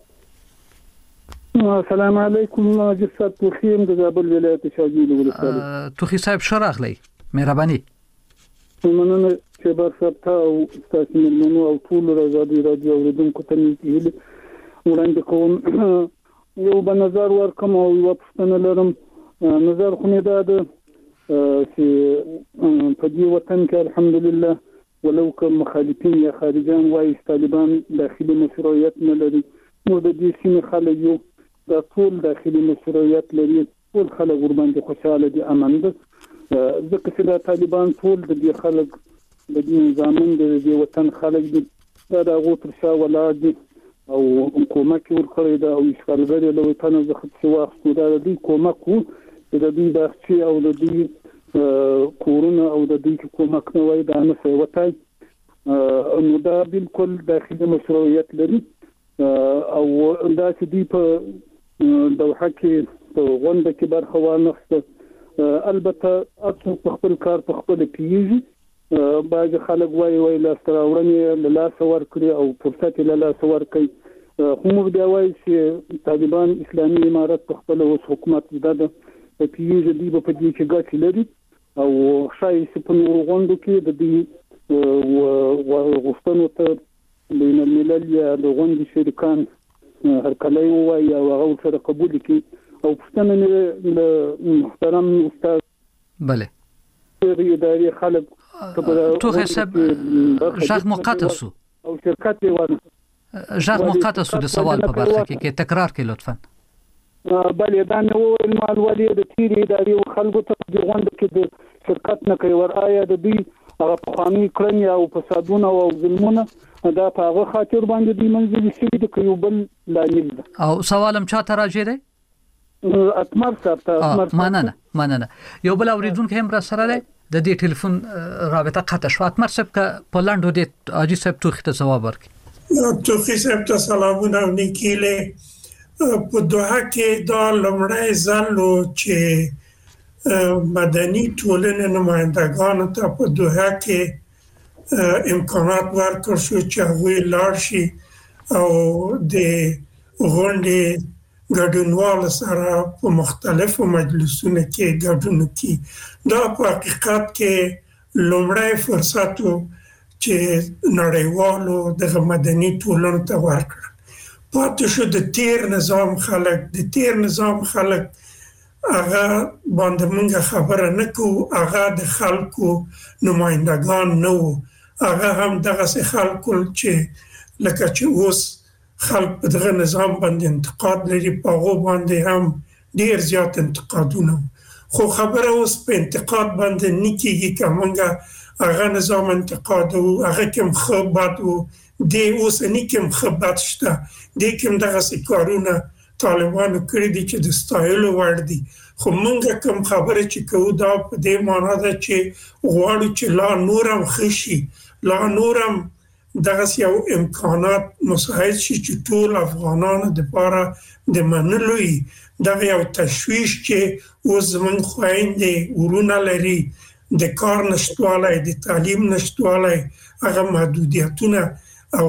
السلام علیکم جسد توخیم د زابل ولایت شاجیل ولسوالۍ. توخی صاحب شراغلی مهرباني. مننه چې برسته او تاسو ملمنو او ټول رضادي رادیو اوریدونکو ته نیول وړاندې کوم. یو به نظر ورکم او یو پښتنه لرم. نظر خو نه ده چې په دې وطن کې الحمدلله ولو کوم مخالفین یا خارجان وایي طالبان داخلي مشروعیت نه لري. موږ د دې سیمې خلک یو د ټول داخلي مشروعیت لري. ټول خلک ورباندې خوشاله دي امن دي. ځکه چې د طالبان ټول د دې خلک د دې نظامن د دې وطن خلک دي دا غوتر شا ولاړ دي او کومک ورکړی دا او اشغالګر له وطن څخه چې واخلو دا د کومک وو د دې بخشي او د دې کورونه او د دې کومک نه وای دا نه څه وتاي نو دا بالکل داخلي مشروعیت لري او دا چې دی په دوحه کې په غونډه کې برخه وانخسته. البته اصل په خپل کار په خپل پیږي باج خلک وای وای لا ستراورنې له لاس ورکړي او فرصت له لاس ورکړي. هم بیا وای چې طالبان اسلامي امارت په خپل اوس حکومت زده په پیږي دی په دې کې ګټ لري او شای په نور غوندو کې د دې غوښتنو ته بین الملل یا د غوندي شریکان هر کله وای او هغه سره قبول کړي او پښتنه له محترم استاد بله اداري خلک تو حساب ژغ مقطع سو او شرکت یوانه ژغ مقطع سو د سوال په برخه کې کې تکرار کې لطفا. بلې دا نو المال ولې د تیری اداري خلکو ته د غونډه کې د شرکت نه کوي ور آیا د دې هغه قانوني کړنې او فسادونه او ظلمونه دا په هغه خاطر باندې د منځلي شي د کیوبل لامل او سوالم چاته راځي دی اتمر صاحب. مننه مننه. یو بل اوریدونکو هم را سره دی د دې ټلیفون رابطه قطع شو. اتمر صاحب ک پولاند د اجي صاحب توخي ته جواب ورکړي. توخي صاحب ته سلامونه نیکیله. په دوحه کې دا لمړی ځل چې مدني ټولنې نمائندگان ته په دوحه کې امکانات ورکړ شو چې هغوی لاړ شي او د غونډې ګډونوال سره په مختلفو مجلسونو کې ګډون کوي. دا په حقیقت کې لومړی فرصت و چې نړیوالو د مدني ټولنو ته ورکړ. پاتې شو د تیر نظام خلک د تیر نظام خلک هغه باندې موږ خبره نه کوو. هغه د خلکو نمائندگان نه وو. هغه هم دغه خلکو چې لکه چې اوس خلک په دغه نظام باندې انتقاد لري په هغه باندې هم ډیر زیات انتقادونه. خو خبره اوس په انتقاد باندې نه کیږي که موږ هغه نظام انتقاد او هغه کوم خبرت او د اوس نه کوم خبرت شته د کوم دغه کارونه طالبانو کړی دي چې د ستایلو وړ دي. خو موږ کوم خبره چې کوو دا په دې معنی ده چې غواړو چې لا نورم خشي لا نورم دغه یو امکانات مساعد شي چې ټول افغانانو لپاره د منلو دغه یو تشویش چې اوس زموږ خويندې ورونه لري د کار نشټوالی د تعلیم نشټوالی هغه محدودیتونه او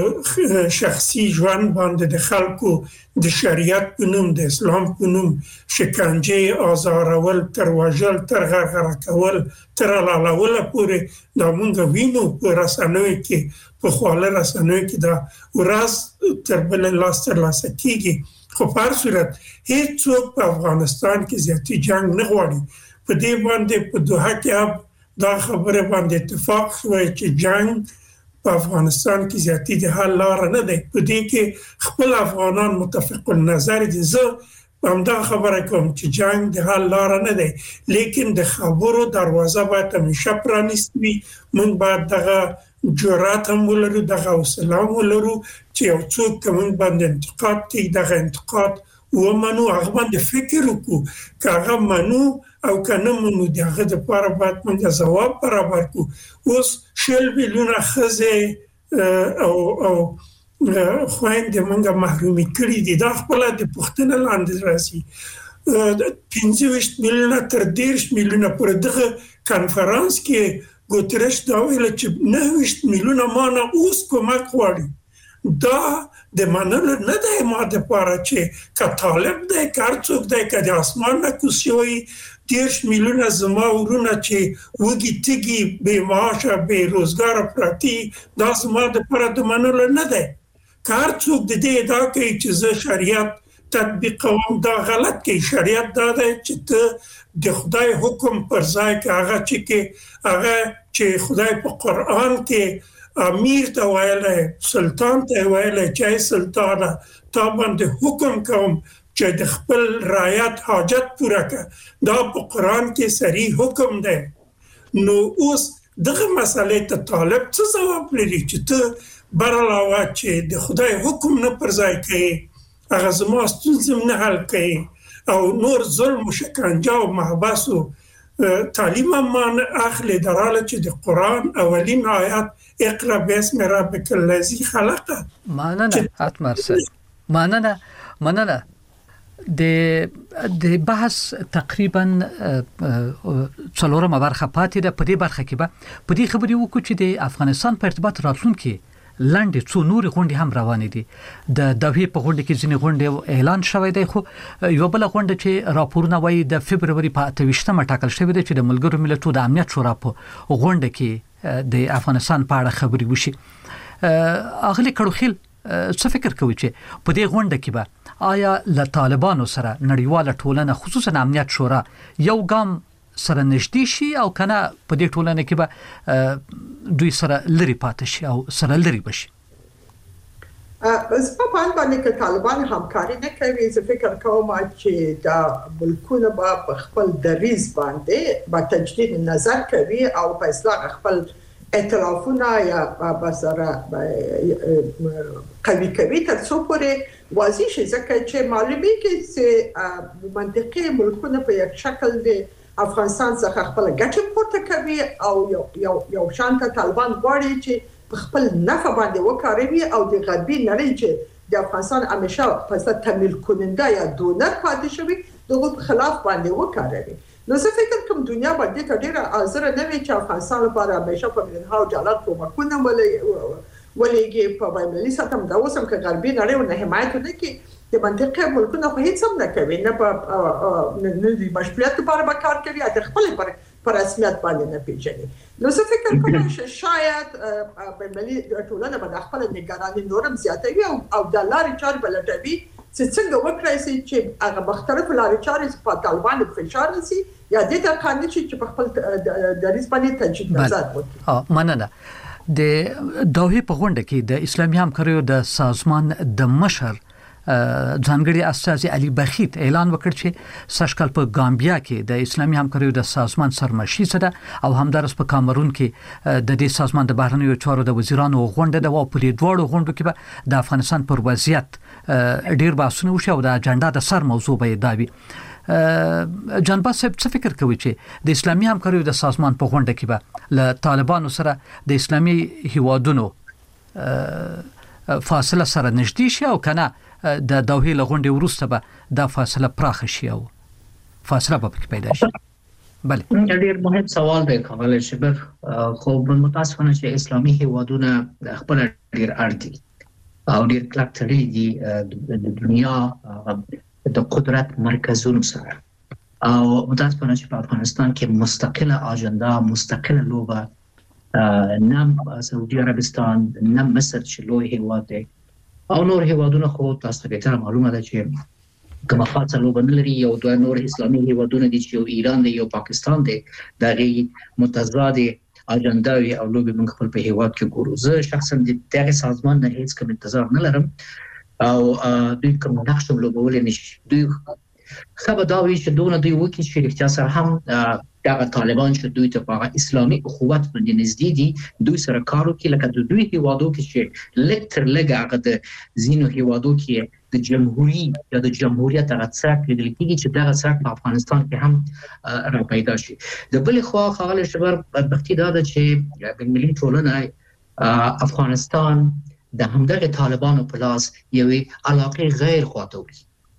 شخصي ژوند باندې د خلکو د شریعت په نوم د اسلام په نوم شکنجه آزارول تر وژل تر غرغره کول تر لالاول پورې دا مونږ وینو په رسنیو کې په خواله رسنیو کې دا ورځ تر بل لاس تر لاس کېږي خو په هر صورت هیڅوک په افغانستان کې زیاتې جنگ نه غواړي په دې باندې په دوحه کې دا خبره باندې اتفاق شوی چې جنگ په افغانستان کې زیاتې د حل لار نه ده په دې کې خپل افغانان متفق النظر دي زه همدا خبره کوم چې جنگ د حل لار نه ده لیکن د خبرو دروازه باید همیشه پرانیستې وي موږ باید دغه جرأت هم ولرو دغه حوصله هم ولرو چې یو څوک کوم باندې انتقاد کوي دغه انتقاد ومنو هغه باندې فکر وکړو که هغه منو او کنه منو دغه د پاره باید موږ ځواب برابر کو اوس شل میلیونه خزه او او خويندې موږ محرومي کړی دي دا خپل د پښتنه لاندې راځي پنځه ویشت میلیونه تر دېرش میلیونه پر دغه کانفرنس کې ګوترش دا ویل چې نه ویشت میلیونه مانه اوس کومک غواړي دا د منلو نه دی ماده پاره چې که طالب دی کارڅوک دی که د اسمان نه کوسیوي دیرش میلیونه زما ورونه چې وګي تګي به معاشه به روزګار پراتی دا زما د پاره د منلو نه دی کارڅوک د دې دا کوي چې زه شریعت تطبیق کوم دا غلط کوي شریعت دا دی چې ته د خدای حکم پر ځای کې هغه چې کې هغه چې خدای په قران کې امیر ته ویله سلطان ته ویله چې سلطان تا باندې حکم کوم چې د خپل رعایت حاجت پوره کړه دا په قران کې صریح حکم دی نو اوس دغه مسئله ته طالب څه ځواب لري چې ته برعلاوه چې د خدای حکم نه پر ځای کوي هغه زما ستونزې نه حل کوي او نور ظلم و شکنجه او محبس و تعلیم من اخلی دراله چې د قران اولین آیات اقرا باسم ربک الذی خلق مننه اتمر سر مننه مننه د د بحث تقریبا څلورمه برخه پاتې ده په دې برخه کې به په دې خبرې وکړو چې د افغانستان په ارتباط راتلونکي لاندې څو نور غونډې هم روانې دي د دوی په غونډه کې ځینې غونډې اعلان شوی دی خو یو بل غونډه چې راپورونه وایي د فبرवरी په اته ویشتمه ټاکل شوې ده چې د ملګرو ملتونو د امنیت شورا په غونډه کې د افغانستان په اړه خبرې وشي اغلی کړوخیل څه فکر کوي چې په دې غونډه کې به آیا له طالبانو سره نړیواله ټولنه خصوصا امنیت شورا یو ګام سره نږدې شي او کنه په دې ټولنه کې به دوی سره لري پاتې شي او سره لري بشي زه په باندې کې طالبان همکاري نه کوي زه فکر کوم چې دا ملکونه په خپل دریز باندې با تجدید نظر کوي او په اصلاح خپل ائتلافونه یا بسره قوي کوي تر څو پورې واضح شي ځکه چې معلومي کې چې منطقي ملکونه په یک شکل دي افغانستان څخه خپل ګټه پورته کوي او یو یو یو شانته طالبان غواړي چې خپل نفع باندې وکاروي او د غربي نړۍ چې د افغانستان همیشه په تمویل کننده یا دونر پاتې شوی دغه خلاف باندې وکاروي نو زه فکر کوم دنیا باندې ډیره حاضر نه وي چې افغانستان لپاره همیشه په میلیونونو ډالر کومکونه ولېږي په بینالمللي سطح هم دا اوس هم که غربي نړۍ ونه حمایت نه کوي د منطقه ملکونه خو هیڅ هم نه کوي نه په نه د مشروعیت لپاره به کار کوي یا د خپل پر رسمیت باندې نه پیژني نو زه فکر کوم چې شاید بینالمللي ټولنه به خپل نگراني نورم زیاتوي او د لارې چارې بلټوي چې څنګه وکړای شي چې هغه مختلف لارې چارې په طالبان په فشار نشي یا د دې قانون چې په خپل دریځ باندې تجدید نظر وکړي مننه د دوحه په غونډه کې د اسلامي همکاریو د سازمان د مشر ځانګړي استاذ علي بخیت اعلان وکړ چې سشکل په ګامبیا کې د اسلامي همکاریو د سازمان سرمشي سره او همدارس په کامرون کې د دې سازمان د بهرنیو چارو د وزیرانو غونډه د واپو د دوړو غونډو کې به د افغانستان پر وضعیت ډیر بحثونه وشي او د اجنډا د سر موضوع به داوي جنبا صاحب څه فکر کوي چې د اسلامي همکاریو د سازمان په غونډه کې به له طالبانو سره د اسلامي هیوادونو فاصله سره نږدې شي او کنه د دوحې لغونډې وروسته به دا فاصله پراخه شي او فاصله به پیدا شي. بله ډېر مهم سوال دی کامل شبر. خو متاسفانه چې اسلامي هیوادونه خپل ډېر اړ دي او ډېر کلک تړلي دي د دنیا د قدرت مرکزونو سره او متاسفانه چې په افغانستان کې مستقله اجنډا مستقله لوبه نه سعودي عربستان نه مصر چې لوی هیواد دی او نور هیوادونه خو تاسو ته به معلومه ده چې کومه خاصه لوبه نه لري. یو دوه نور اسلامي هیوادونه دي چې یو ایران دی یو پاکستان دی دغه متضاد اجنډاوي او لوبه موږ خپل په هیواد کې ګورو. زه شخصا د دغه سازمان نه هیڅ کوم انتظار نه لرم او دوی کوم نقش لوبول نشي. دوی خبر دا وی چې دونه دوی وکړي چې رښتیا سره هم دغه طالبان چې دوی ته په اسلامي اخوت باندې نږدې دي دوی سره کار وکړي لکه د دوی هیوادو کې چې لکتر لګه هغه د زینو هیوادو کې د جمهوریت یا د جمهوریت هغه څرک لیدل کېږي چې دغه څرک په افغانستان کې هم را پیدا شي. د بل خوا خاله شبر بدبختي دا ده چې د ملي ټولنه افغانستان د همدغه طالبانو په لاس یوې علاقې غیر خواطوري.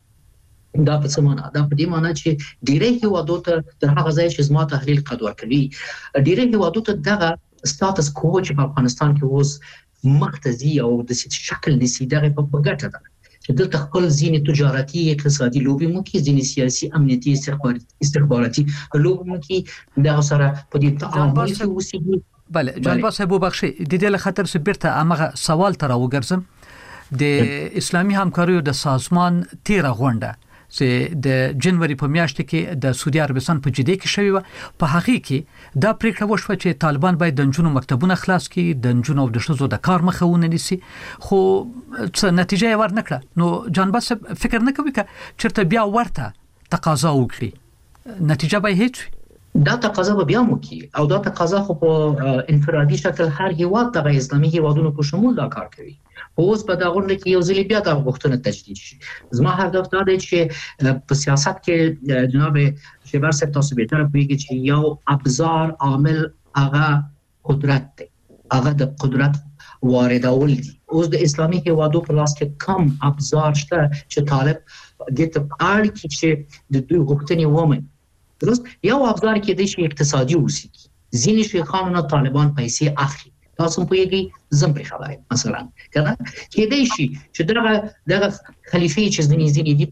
دا په څه معنا؟ دا په دې معنا چې ډیری هیوادو ته تر هغه ځای چې زما تحلیل قد ورکوي ډیری هیوادو ته دغه ستاتس کو چې په افغانستان کې اوس مختزي او د شکل نسی دغه په ګټه ده چې دلته خپل ځینې تجارتي اقتصادي لوبې مو کې ځینې سیاسي امنیتي استخباراتي لوبې مو کې دا سره په دې تعامل کې اوسېږي. بله جناب صاحب وبخښئ د دې له خاطر چې بیرته هغه سوال ته راوګرځم. د اسلامي همکاریو د سازمان تیره غونډه چې د جنوري په میاشت کې د سعودي عربستان په جده کې شوی و په حقیقت کې دا پریکړه وشوه چې طالبان باید د نجونو مکتبونه خلاص کړي د نجونو او د ښځو د کار مخه ونیسي خو څه نتیجه یې ورنکړه. نو جان باس فکر نه کوي چې چرته بیا ورته تقاضا وکړي نتیجه به هیڅ دا تقاضا به بیا وکړي او دا تقاضا خو په انفرادي شکل هر هیواد د اسلامي هیوادونو په شمول دا کار کوي. اوس په دا غونډه کې یو ځل بیا دا غوښتنه تجدید شي. زما هدف دا دی چې په سیاست کې جناب شیبر صاحب تاسو به تر پوهیږئ چې یو ابزار عامل هغه قدرت دی هغه د قدرت واردول دي. اوس د اسلامي هیوادو په لاس کې کم ابزار شته چې طالب دې ته اړ کی چې د دوی غوښتنې ومني. درست یو ابزار کې د شي اقتصادي اوسي ځینې شیخانو طالبان پیسې اخلي تاسو په یوه زم پر خبره مثلا کنه کې دی شي چې دغه دغه خلیفې چې ځینې ځینې دی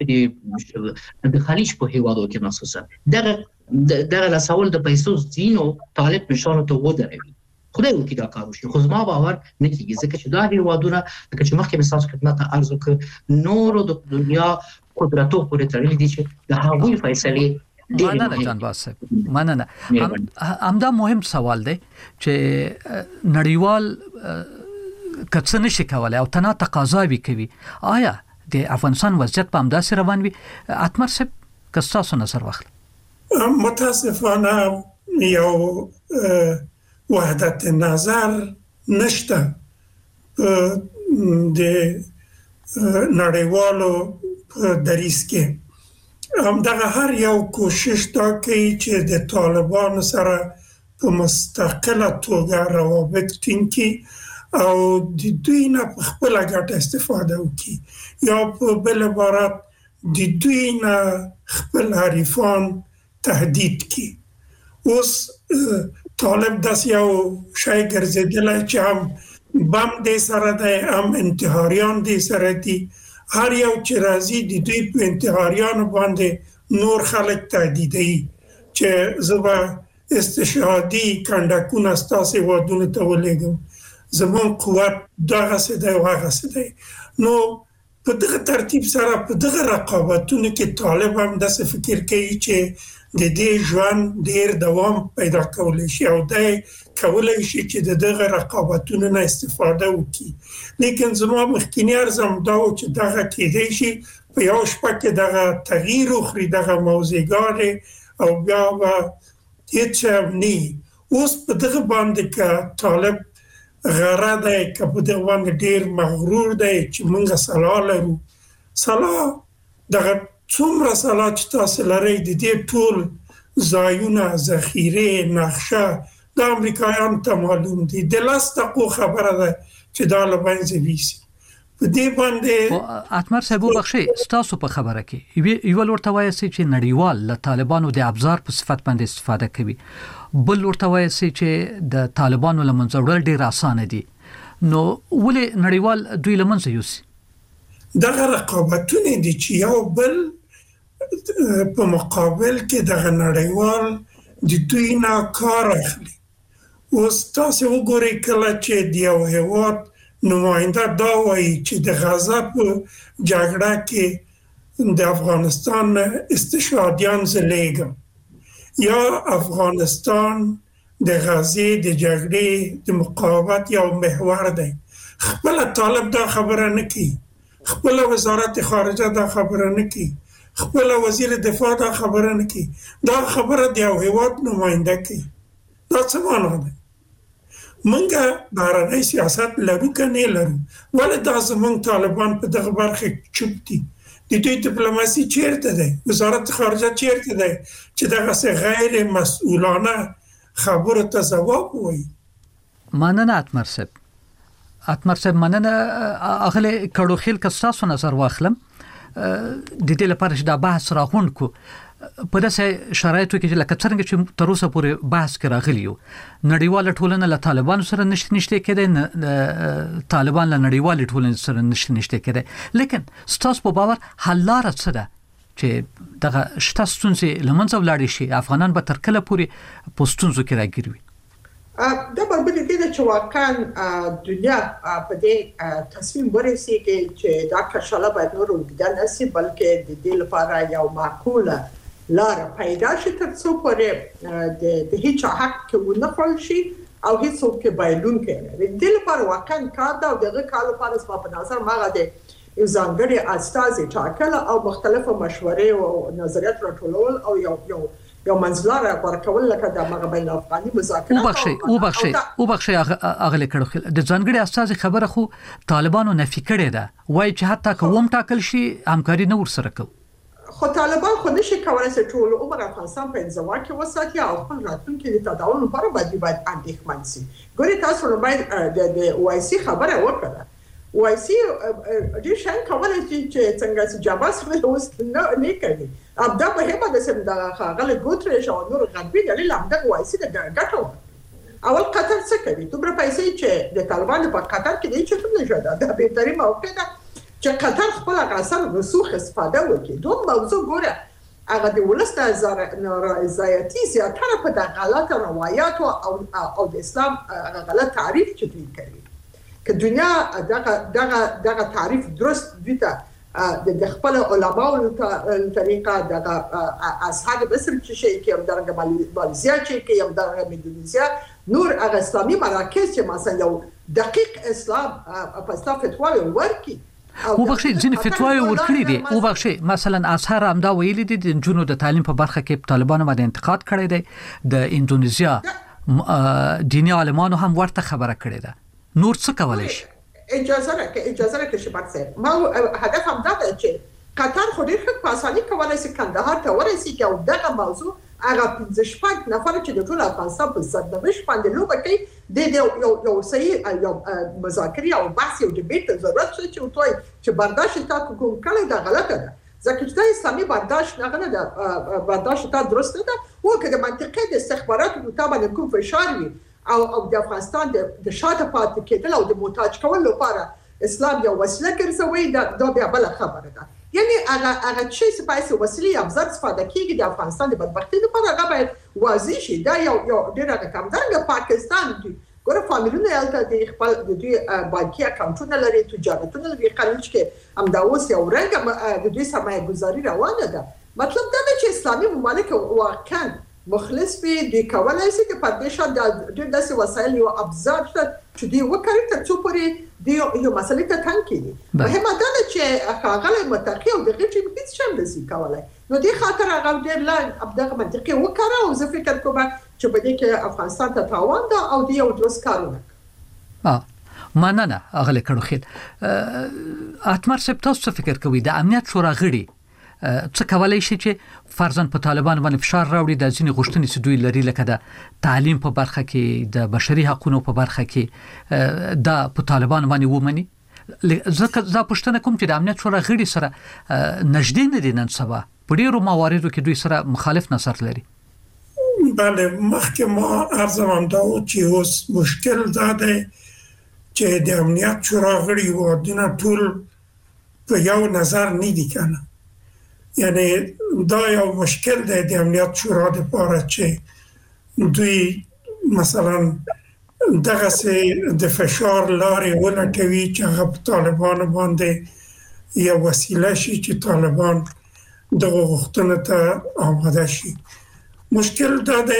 په د خلیج په هیوادو کې مخصوصا دغه دغه لاسول د پیسو ځینو طالب نشانه ته ودروي. خدای وکړي دا کار وشي خو زما باور نه کیږي ځکه چې دا هیوادونه لکه چې مخکې مثال خدمت عرض وکړ نورو د دنیا قدرتو پورې تړلي دي چې د هغوی فیصله مننه جان باسه مننه. همدا مهم سوال دی چې نړیوال کڅ نشي کولای او تنا تقاضا وی کوي آیا د افغانستان وضعیت په همداسې روان وي؟ اتمر صاحب کستاسو نظر واخل. متاسفانه یو وحدت نظر نشته د نړیوالو دریس کې. همدغه هر یو کوشش دا کوي چې د طالبانو سره په مستقله توګه روابط ټینګ کړي او د دوی نه په خپله ګټه استفاده وکړي یا په بل عبارت د دوی نه خپل حریفان تهدید کړي. اوس طالب داسې یو شی ګرځېدلی چې هم بم دې سره دی هم انتحاریان دې سره دي. هر یو چې راځي د دوی په انتحاریانو باندې نور خلک تهدیدوي چې زه به استشهادي کنډکونه ستاسې هیوادونو ته ولېږم زموږ قوت دغسې دی او هغسې دی. نو په دغه ترتیب سره په دغه رقابتونو کې طالب هم داسې فکر کوي چې د دې ژوند ډیر دوام پیدا کولی شي او دی کولی شي چې د دغه رقابتونو نه استفاده وکړي. لیکن زما مخکینی عرضم دا و چې دغه کېدی شي په یو شپه کې دغه تغییر وخوري دغه موضوعګانې او بیا به هیڅ هم نه. اوس په دغه باندې که طالب غره دی که په دغه باندې ډیر مغرور دی چې موږ سلا لرو. سلا دغه څومره سلا چې تاسو لرئ د دې ټول ځایونه ذخیرې نقشه د امریکایانو ته معلوم دي. د لس دقیقو خبره ده چې دا لبنځه ویسي په دې باندې اتمر صاحب بخشي ستاسو په خبره کې یو ورته وایي چې نړیوال له طالبانو د ابزار په صفت باندې استفاده کوي بل ورته وایي چې د طالبانو له منځ وړل ډیر اسانه دي نو ولې نړیوال دوی له منځ یوسي دغه رقابتونه دي چې یو بل په مقابل کې دغه نړیوال د دوی نه کار اخلي اوس تاسو وګورئ کله چې د یو هیواد نماینده دا وایي چې د غزه په جګړه کې د افغانستان استشهادیان زلیږم یا افغانستان د غزې د جګړې د مقاومت یو محور دی خپل طالب دا خبره نه کوي خپل وزارت خارجه دا خبره نه کوي خپل وزیر دفاع دا خبره نه کوي دا خبره د یو هیواد نماینده کوي دا څه معنی ده منګه بهرنی سیاست لرو کنه لرو ولې دا زمونږ طالبان په دغه برخه چوپ دي د دوی ډیپلوماسي چیرته ده وزارت خارجه چیرته ده چې دغه څه غیر مسؤلانه خبره ته جواب وایي مننه اتمر صاحب اتمر صاحب مننه اغله کډو خیل کساسو نظر واخلم د دې لپاره چې دا بحث راغون کو په داسې شرایطو کې چې لکه څنګه چې تر اوسه پورې بحث کې راغلی یو نړیواله ټولنه له طالبانو سره نشته نشته کېدای طالبان له نړیواله ټولنې سره نشته نشته کېدای لیکن ستاسو په باور حل لار څه ده چې دغه شته ستونزې لمنځه ولاړ شي افغانان به تر کله پورې په ستونزو کې راګیروي دا بربط دي چې واقعا دنیا په دې تصمیم ورسېږي چې دا کشاله باید نور وګدان نشي بلکې د دې لپاره یو معقوله لار پیدا شي تر څو پورې د هیڅ حق کې ونه خل شي او هیڅ څوک بایلون کوي د دې لپاره واقعا کار دا دغه کال لپاره سپا په نظر ماغه د یو ځانګړي استازي ټاکل او مختلفه مشورې او نظریات راټولول او یو یو یو منځلاره ورکول لکه د مغربي افغاني مذاکرات او بخشي او بخشي او بخشي اغله کړو د ځانګړي استازي خبره خو طالبانو نفي کړې ده وای چې حتی کوم ټاکل شي همکاري نه ورسره کوي خو طالبان خو نشي کولای چې ټول عمر افغانستان په انزوا کې وساتي او خپل راتلونکي د تداول لپاره باید باید اندېښمن شي ګوري تاسو نو باید د وایسي خبره وکړه وایسي د شان کولای چې څنګه چې جاباس اوس نه نه کوي ابدا په هغه د سم د غل ګوتري شو نور غربي دلیل هم د وایسي د ګټو اول قطر څه کوي دومره پیسې چې د طالبان په قطر کې دي چې څه نه جوړه د بهتري موقع ده چې قطر خپل غاصر رسوخ استفاده وکړي دوه موضوع ګوره هغه د ولست نارضایتي زیاتره په د غلط روایت او او د اسلام غلط تعریف چې دوی کوي که دنیا دغه دغه دغه تعریف درست دي ته د خپل علماو طریقه دغه اصحاب مصر چې شي کې درګه ماليزیا چې کې هم درګه اندونیزیا نور هغه اسلامي مراکز چې مثلا یو دقیق اسلام په اساس فتوا ورکړي او بخشي ځینې فتواوی ورکړي دي او بخشي مثلا ازهر هم دا ویلي دي د جنونو د تعلیم په برخه کې طالبانو باندې انتقاد کړی دی د اندونیزیا دیني عالمانو هم ورته خبره کړې ده نور څه کولای شي اجازه راکړه اجازه راکړه شباب صاحب ما هدف هم دا دی چې قطر خو ډېر ښه په اسانۍ کولای شي کندهار ته ورسېږي او دغه موضوع هغه پنځه شپږ نفر چې د ټول افغانستان په سرنوشت باندې لوبه کوي د یو یو صحیح یو مذاکرې او بحث او ډیبیټ ضرورت شي چې توي چې برداشت تا کوم کله دا غلطه ده ځکه چې د اسلامي برداشت نه غنه ده برداشت تا درست نه ده او که د منطقې د استخباراتو مطابق کوم فشار وي او او د افغانستان د شاته پاتې کېدل او د محتاج کول لپاره اسلام یو وسیله ګرځوي دا د بیا بل خبره ده یعنی هغه هغه چې سپایسه وسیله ابزار استفاده کیږي د افغانستان د بدبختی لپاره هغه باید واضح شي دا یو یو ډیره کم درنګ پاکستان دی ګوره فامیلونه یالته د خپل د دوی بانکي اکاونټونه لري تجارتونه لري خلیج کې هم دا اوس یو رنګ د دوی سرمایه گذاري روانه ده مطلب دا دی چې اسلامي ممالک واقعا مخلص به د کولای شي د پردیشا د داسې وسایل او ابزار چې دی وکړي تر څو پورې دی یو مسلې ته تنګ کړي مهمه ده چې هغه متقی او دغه چې هیڅ شم نشي کولای نو دی خاطر هغه ډېر لا دغه منطقي وکړه او زه فکر کوم چې په دې کې افغانستان ته تاوان ده او دی یو درست کارونه اه مننه اغله کړو خیر اتمر سپ تاسو فکر کوي د امنیت شورا غړي څه کولای شي چې فرضاً په طالبان باندې فشار راوړي د ځینې غوښتنې چې دوی لري لکه د تعلیم په برخه کې د بشري حقوقو په برخه کې دا په طالبان باندې ومني ځکه دا پښتنه کوم چې د امنیت شورا غړي سره نږدې نه دي نن سبا په ډیرو مواردو کې دوی سره مخالف نظر لري. بله مخکې ما ارزم دا چې اوس مشکل دا دی چې د امنیت شورا غړي هیوادونه ټول په یو نظر نه دي کنه یعنی دا یو مشکل دی د امنیت شورا لپاره چې دوی مثلا دغه سه د فشار لارې ولټوي چې هغه په طالبان باندې یو وسیله شي چې طالبان دغه غوښتنه ته آماده شي. مشکل دا دی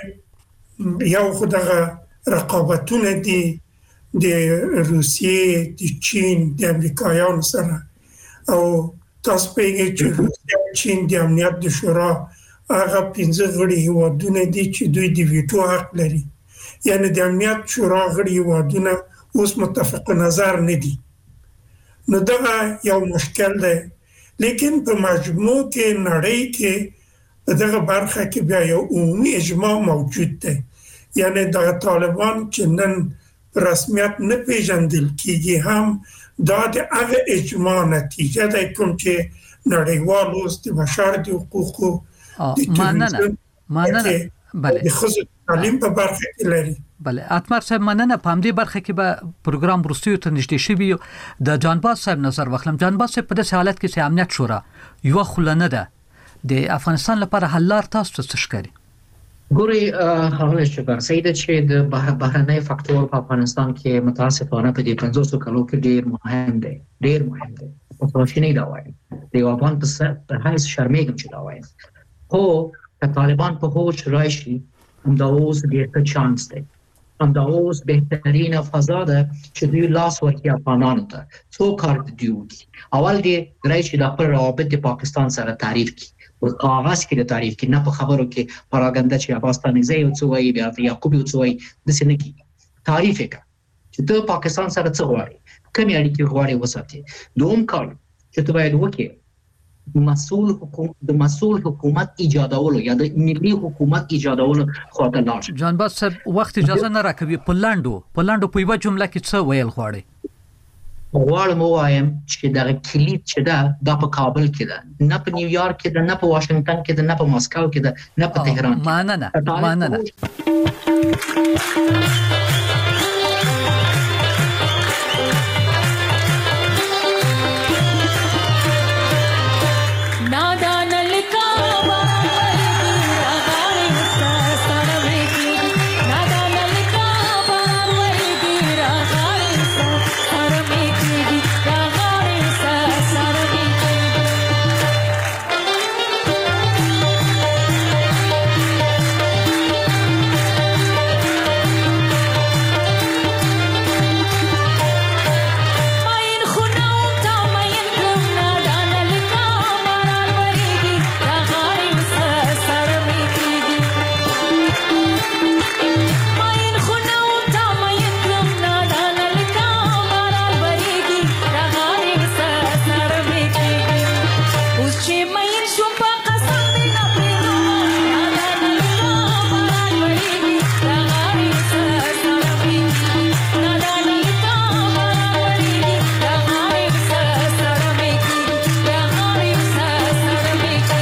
چې یو خو دغه رقابتونه دي د روسیې د چین د امریکایانو سره او تاسو پیږئ چې روسیه او چین د امنیت د شورا هغه پنځه غړي هیوادونه دي چې دوی د ویټو حق لري یعنی د امنیت شورا غړي هیوادونه اوس متفق نظر نه دي نو دا یو مشکل دی لیکن په مجموع کې نړۍ کې دغه برخه کې بیا یو عمومي اجماع موجود دی یعنی د طالبان چې نن رسمیت نه پیژندل کیږي هم دا د هغه اجماع نتیجه ده کوم چې نړیوال اوس د بشر د حقوقو مننه مننه بله د خصوص تعلیم په برخه کې لري. بله اتمر صاحب مننه په همدې برخه کې به پروګرام وروستیو ته نږدې شوی د جانباز صاحب نظر واخلم. جانباز صاحب په داسې حالت کې چې امنیت شورا یو خلنه ده د افغانستان لپاره حل لار تاسو ته څه ښکاري؟ ګوري هغه شبر سید چې د بهرنۍ فاکتور په افغانستان کې متاسفانه په دې پنځوسو کلو کې ډیر مهم دی ډیر مهم دی او تاسو نه دا وایم دی افغان په سر په هیڅ شرمېږم چې دا وایم خو که طالبان په هوش راشي دا اوس ډېر چانس دی دا اوس بهترینه فضا ده چې دوی لاس ورکړي افغانانو ته څو کار دی اول دی راشي د خپل روابط د پاکستان سره تعریف کړي او آغاز کې د تعریف کې نه په خبرو کې پراګنده چې افغانستاني یو څه وایي بیا یعقوب یو څه وایي د سینې کې تعریف وکړه چې ته پاکستان سره څه غواړي کومې اړیکې غواړي وساتي دوم کار چې ته باید وکړې مسؤل حکومت د مسؤل حکومت ایجادولو یا د ملي حکومت ایجادولو خواته لاړ شي. جانباز صاحب وخت اجازه نه راکوي په لاندو په لاندو په یوه جمله کې څه ویل غواړي؟ غواړم وایم چې دغه کلید چې ده دا په کابل کې ده نه په نیویارک کې ده نه په واشنگټن کې ده نه په ماسکو کې ده نه په تهران کې. مننه مننه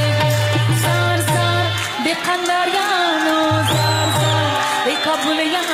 Hallelujah.